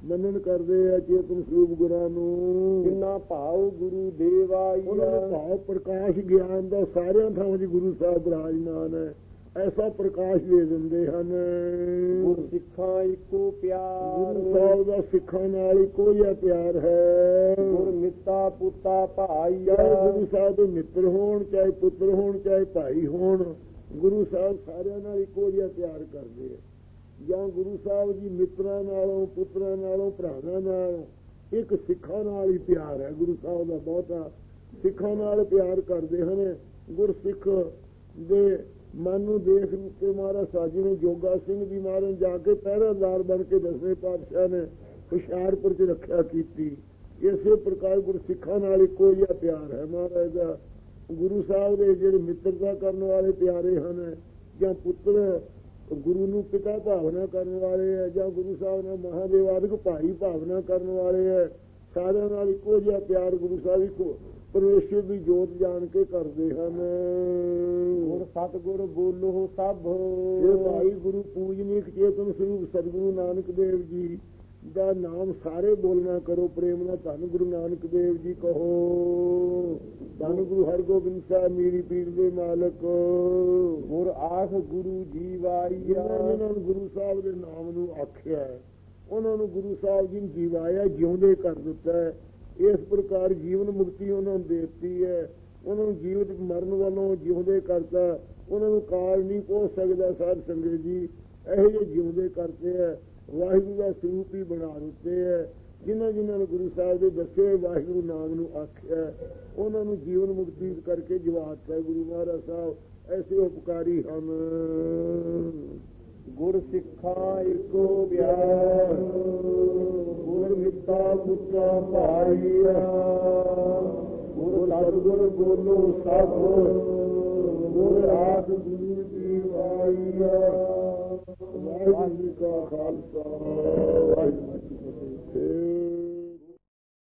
Speaker 2: ਮੰਨਣ ਕਰਦੇ ਆ ਚੇਤਨ ਸਰੂਪ ਗੁਰਾਂ ਨੂੰ।
Speaker 1: ਜਿਨਾ ਭਾਉ ਗੁਰੂ ਦੇਵਾਈ
Speaker 2: ਉਹਨਾਂ ਦਾ ਭਾਵ ਪ੍ਰਕਾਸ਼ ਗਿਆਨ ਦਾ ਸਾਰਿਆਂ ਥਾਵਾਂ 'ਚ ਗੁਰੂ ਸਾਹਿਬ ਬਿਰਾਜਮਾਨ ਹੈ, ਐਸਾ ਪ੍ਰਕਾਸ਼ ਦੇ ਦਿੰਦੇ ਹਨ।
Speaker 1: ਗੁਰ ਸਿੱਖਾਂ ਇੱਕੋ ਪਿਆਰ,
Speaker 2: ਗੁਰੂ ਸਾਹਿਬ ਦਾ ਸਿੱਖਾਂ ਨਾਲ ਇੱਕੋ ਜਿਹਾ ਪਿਆਰ ਹੈ।
Speaker 1: ਗੁਰ ਮਿੱਤਾ ਪੁੱਤਾ ਭਾਈ,
Speaker 2: ਚਾਹੇ ਗੁਰੂ ਸਾਹਿਬ ਦੇ ਮਿੱਤਰ ਹੋਣ, ਚਾਹੇ ਪੁੱਤਰ ਹੋਣ, ਚਾਹੇ ਭਾਈ ਹੋਣ, ਗੁਰੂ ਸਾਹਿਬ ਸਾਰਿਆਂ ਨਾਲ ਇੱਕੋ ਜਿਹਾ ਪਿਆਰ ਕਰਦੇ ਆ। ਜਾਂ ਗੁਰੂ ਸਾਹਿਬ ਜੀ ਮਿੱਤਰਾਂ ਨਾਲੋਂ, ਪੁੱਤਰਾਂ ਨਾਲੋਂ, ਭਰਾਵਾਂ ਨਾਲੋਂ ਇੱਕ ਸਿੱਖਾਂ ਨਾਲ ਹੀ ਪਿਆਰ ਹੈ। ਗੁਰੂ ਸਾਹਿਬ ਦਾ ਬਹੁਤਾ ਸਿੱਖਾਂ ਨਾਲ ਪਿਆਰ ਕਰਦੇ ਹਨ। ਗੁਰਸਿੱਖ ਦੇ ਮਨ ਨੂੰ ਦੇਖ ਕੇ ਮਹਾਰਾਜ ਸਾਜੀ ਨੇ ਜੋਗਾ ਸਿੰਘ ਜੀ ਮਹਾਰਾਜ ਜਾ ਕੇ ਪਹਿਰਾਦਾਰ ਬਣ ਕੇ ਦਸਵੇਂ ਪਾਤਸ਼ਾਹ ਨੇ ਹੁਸ਼ਿਆਰਪੁਰ 'ਚ ਰੱਖਿਆ ਕੀਤੀ। ਇਸੇ ਪ੍ਰਕਾਰ ਗੁਰਸਿੱਖਾਂ ਨਾਲ ਇੱਕੋ ਜਿਹਾ ਪਿਆਰ ਹੈ ਮਹਾਰਾਜ ਦਾ। ਗੁਰੂ ਸਾਹਿਬ ਦੇ ਜਿਹੜੇ ਮਿੱਤਰਤਾ ਕਰਨ ਵਾਲੇ ਪਿਆਰੇ ਹਨ, ਜਾਂ ਪੁੱਤਰ ਗੁਰੂ ਨੂੰ ਪਿਤਾ ਭਾਵਨਾ ਕਰਨ ਵਾਲੇ ਹੈ, ਜਾਂ ਗੁਰੂ ਸਾਹਿਬ ਨਾਲ ਮਹਾਦੇਵਾਦਿਕ ਭਾਈ ਭਾਵਨਾ ਕਰਨ ਵਾਲੇ ਹੈ, ਸਾਰਿਆਂ ਨਾਲ ਇੱਕੋ ਜਿਹਾ ਪਿਆਰ ਗੁਰੂ ਸਾਹਿਬ ਇੱਕੋ ਪਰਮੇਸ਼ਰ ਦੀ ਜੋਤ ਜਾਣ ਕੇ ਕਰਦੇ ਹਨ।
Speaker 1: ਗੁਰ ਸਤਿਗੁਰ ਬੋਲੋ ਸਭ,
Speaker 2: ਇਹ ਭਾਈ ਗੁਰੂ ਪੂਜਨੀਕ ਚੇਤਨ ਸਰੂਪ ਸਤਿਗੁਰੂ ਨਾਨਕ ਦੇਵ ਜੀ ਦਾ ਨਾਮ ਸਾਰੇ ਬੋਲਣਾ ਕਰੋ ਪ੍ਰੇਮ ਨਾਲ। ਧੰਨ ਗੁਰੂ ਨਾਨਕ ਦੇਵ ਜੀ ਕਹੋ, ਧੰਨ ਗੁਰੂ ਹਰਗੋਬਿੰਦ ਸਾਹਿਬ ਮੇਰੀ ਪੀਰ ਦੇ ਮਾਲਕ।
Speaker 1: ਗੁਰ ਆਖ ਗੁਰੂ ਜੀਵਾਈ,
Speaker 2: ਜਿਨ੍ਹਾਂ ਨੇ ਗੁਰੂ ਸਾਹਿਬ ਦੇ ਨਾਮ ਨੂੰ ਆਖਿਆ ਉਹਨਾਂ ਨੂੰ ਗੁਰੂ ਸਾਹਿਬ ਜੀ ਨੇ ਜੀਵਾਇਆ, ਜਿਉਂਦੇ ਕਰ ਦਿੱਤਾ ਹੈ। ਇਸ ਪ੍ਰਕਾਰ ਜੀਵਨ ਮੁਕਤੀ ਉਹਨਾਂ ਨੂੰ ਦੇ ਦਿੱਤੀ ਹੈ। ਉਹਨਾਂ ਨੂੰ ਜੀਵਤ ਮਰਨ ਵੱਲੋਂ ਜਿਉਂਦੇ ਕਰਤਾ। ਉਹਨਾਂ ਨੂੰ ਕਾਲ ਨਹੀਂ ਪਹੁੰਚ ਸਕਦਾ। ਸਾਧ ਸੰਗਤ ਜੀ ਇਹੋ ਜਿਹੇ ਜਿਉਂਦੇ ਕਰਤੇ ਹੈ, ਵਾਹਿਗੁਰੂ ਦਾ ਸਰੂਪ ਹੀ ਬਣਾ ਦਿੱਤੇ ਹੈ। ਜਿਨ੍ਹਾਂ ਜਿਨ੍ਹਾਂ ਨੇ ਗੁਰੂ ਸਾਹਿਬ ਦੇ ਦੱਸੇ ਵਾਹਿਗੁਰੂ ਨਾਮ ਨੂੰ ਆਖਿਆ, ਉਹਨਾਂ ਨੂੰ ਜੀਵਨ ਮੁਕਤੀ ਕਰਕੇ ਜਵਾਤ ਹੈ। ਗੁਰੂ ਮਹਾਰਾਜ ਸਾਹਿਬ ਐਸੇ ਉਪਕਾਰੀ ਹਨ।
Speaker 1: ਗੁਰ ਸਿੱਖਾਂ ਇੱਕੋ ਪਿਆਰ, ਗੁਰ ਮਿੱਤਾ ਪੁੱਤਾ ਭਾਈਆ, ਗੁਰ ਸਤਿਗੁਰ ਬੋਲੋ ਸਭ, ਗੁਰ ਆਖ ਗੁਰੂ ਜੀਵਾਈਆ।
Speaker 2: ਵਾਹਿਗੁਰੂ ਜੀ ਕਾ ਖਾਲਸਾ, ਵਾਹਿਗੁਰੂ ਜੀ ਕੀ ਫਤਿਹ।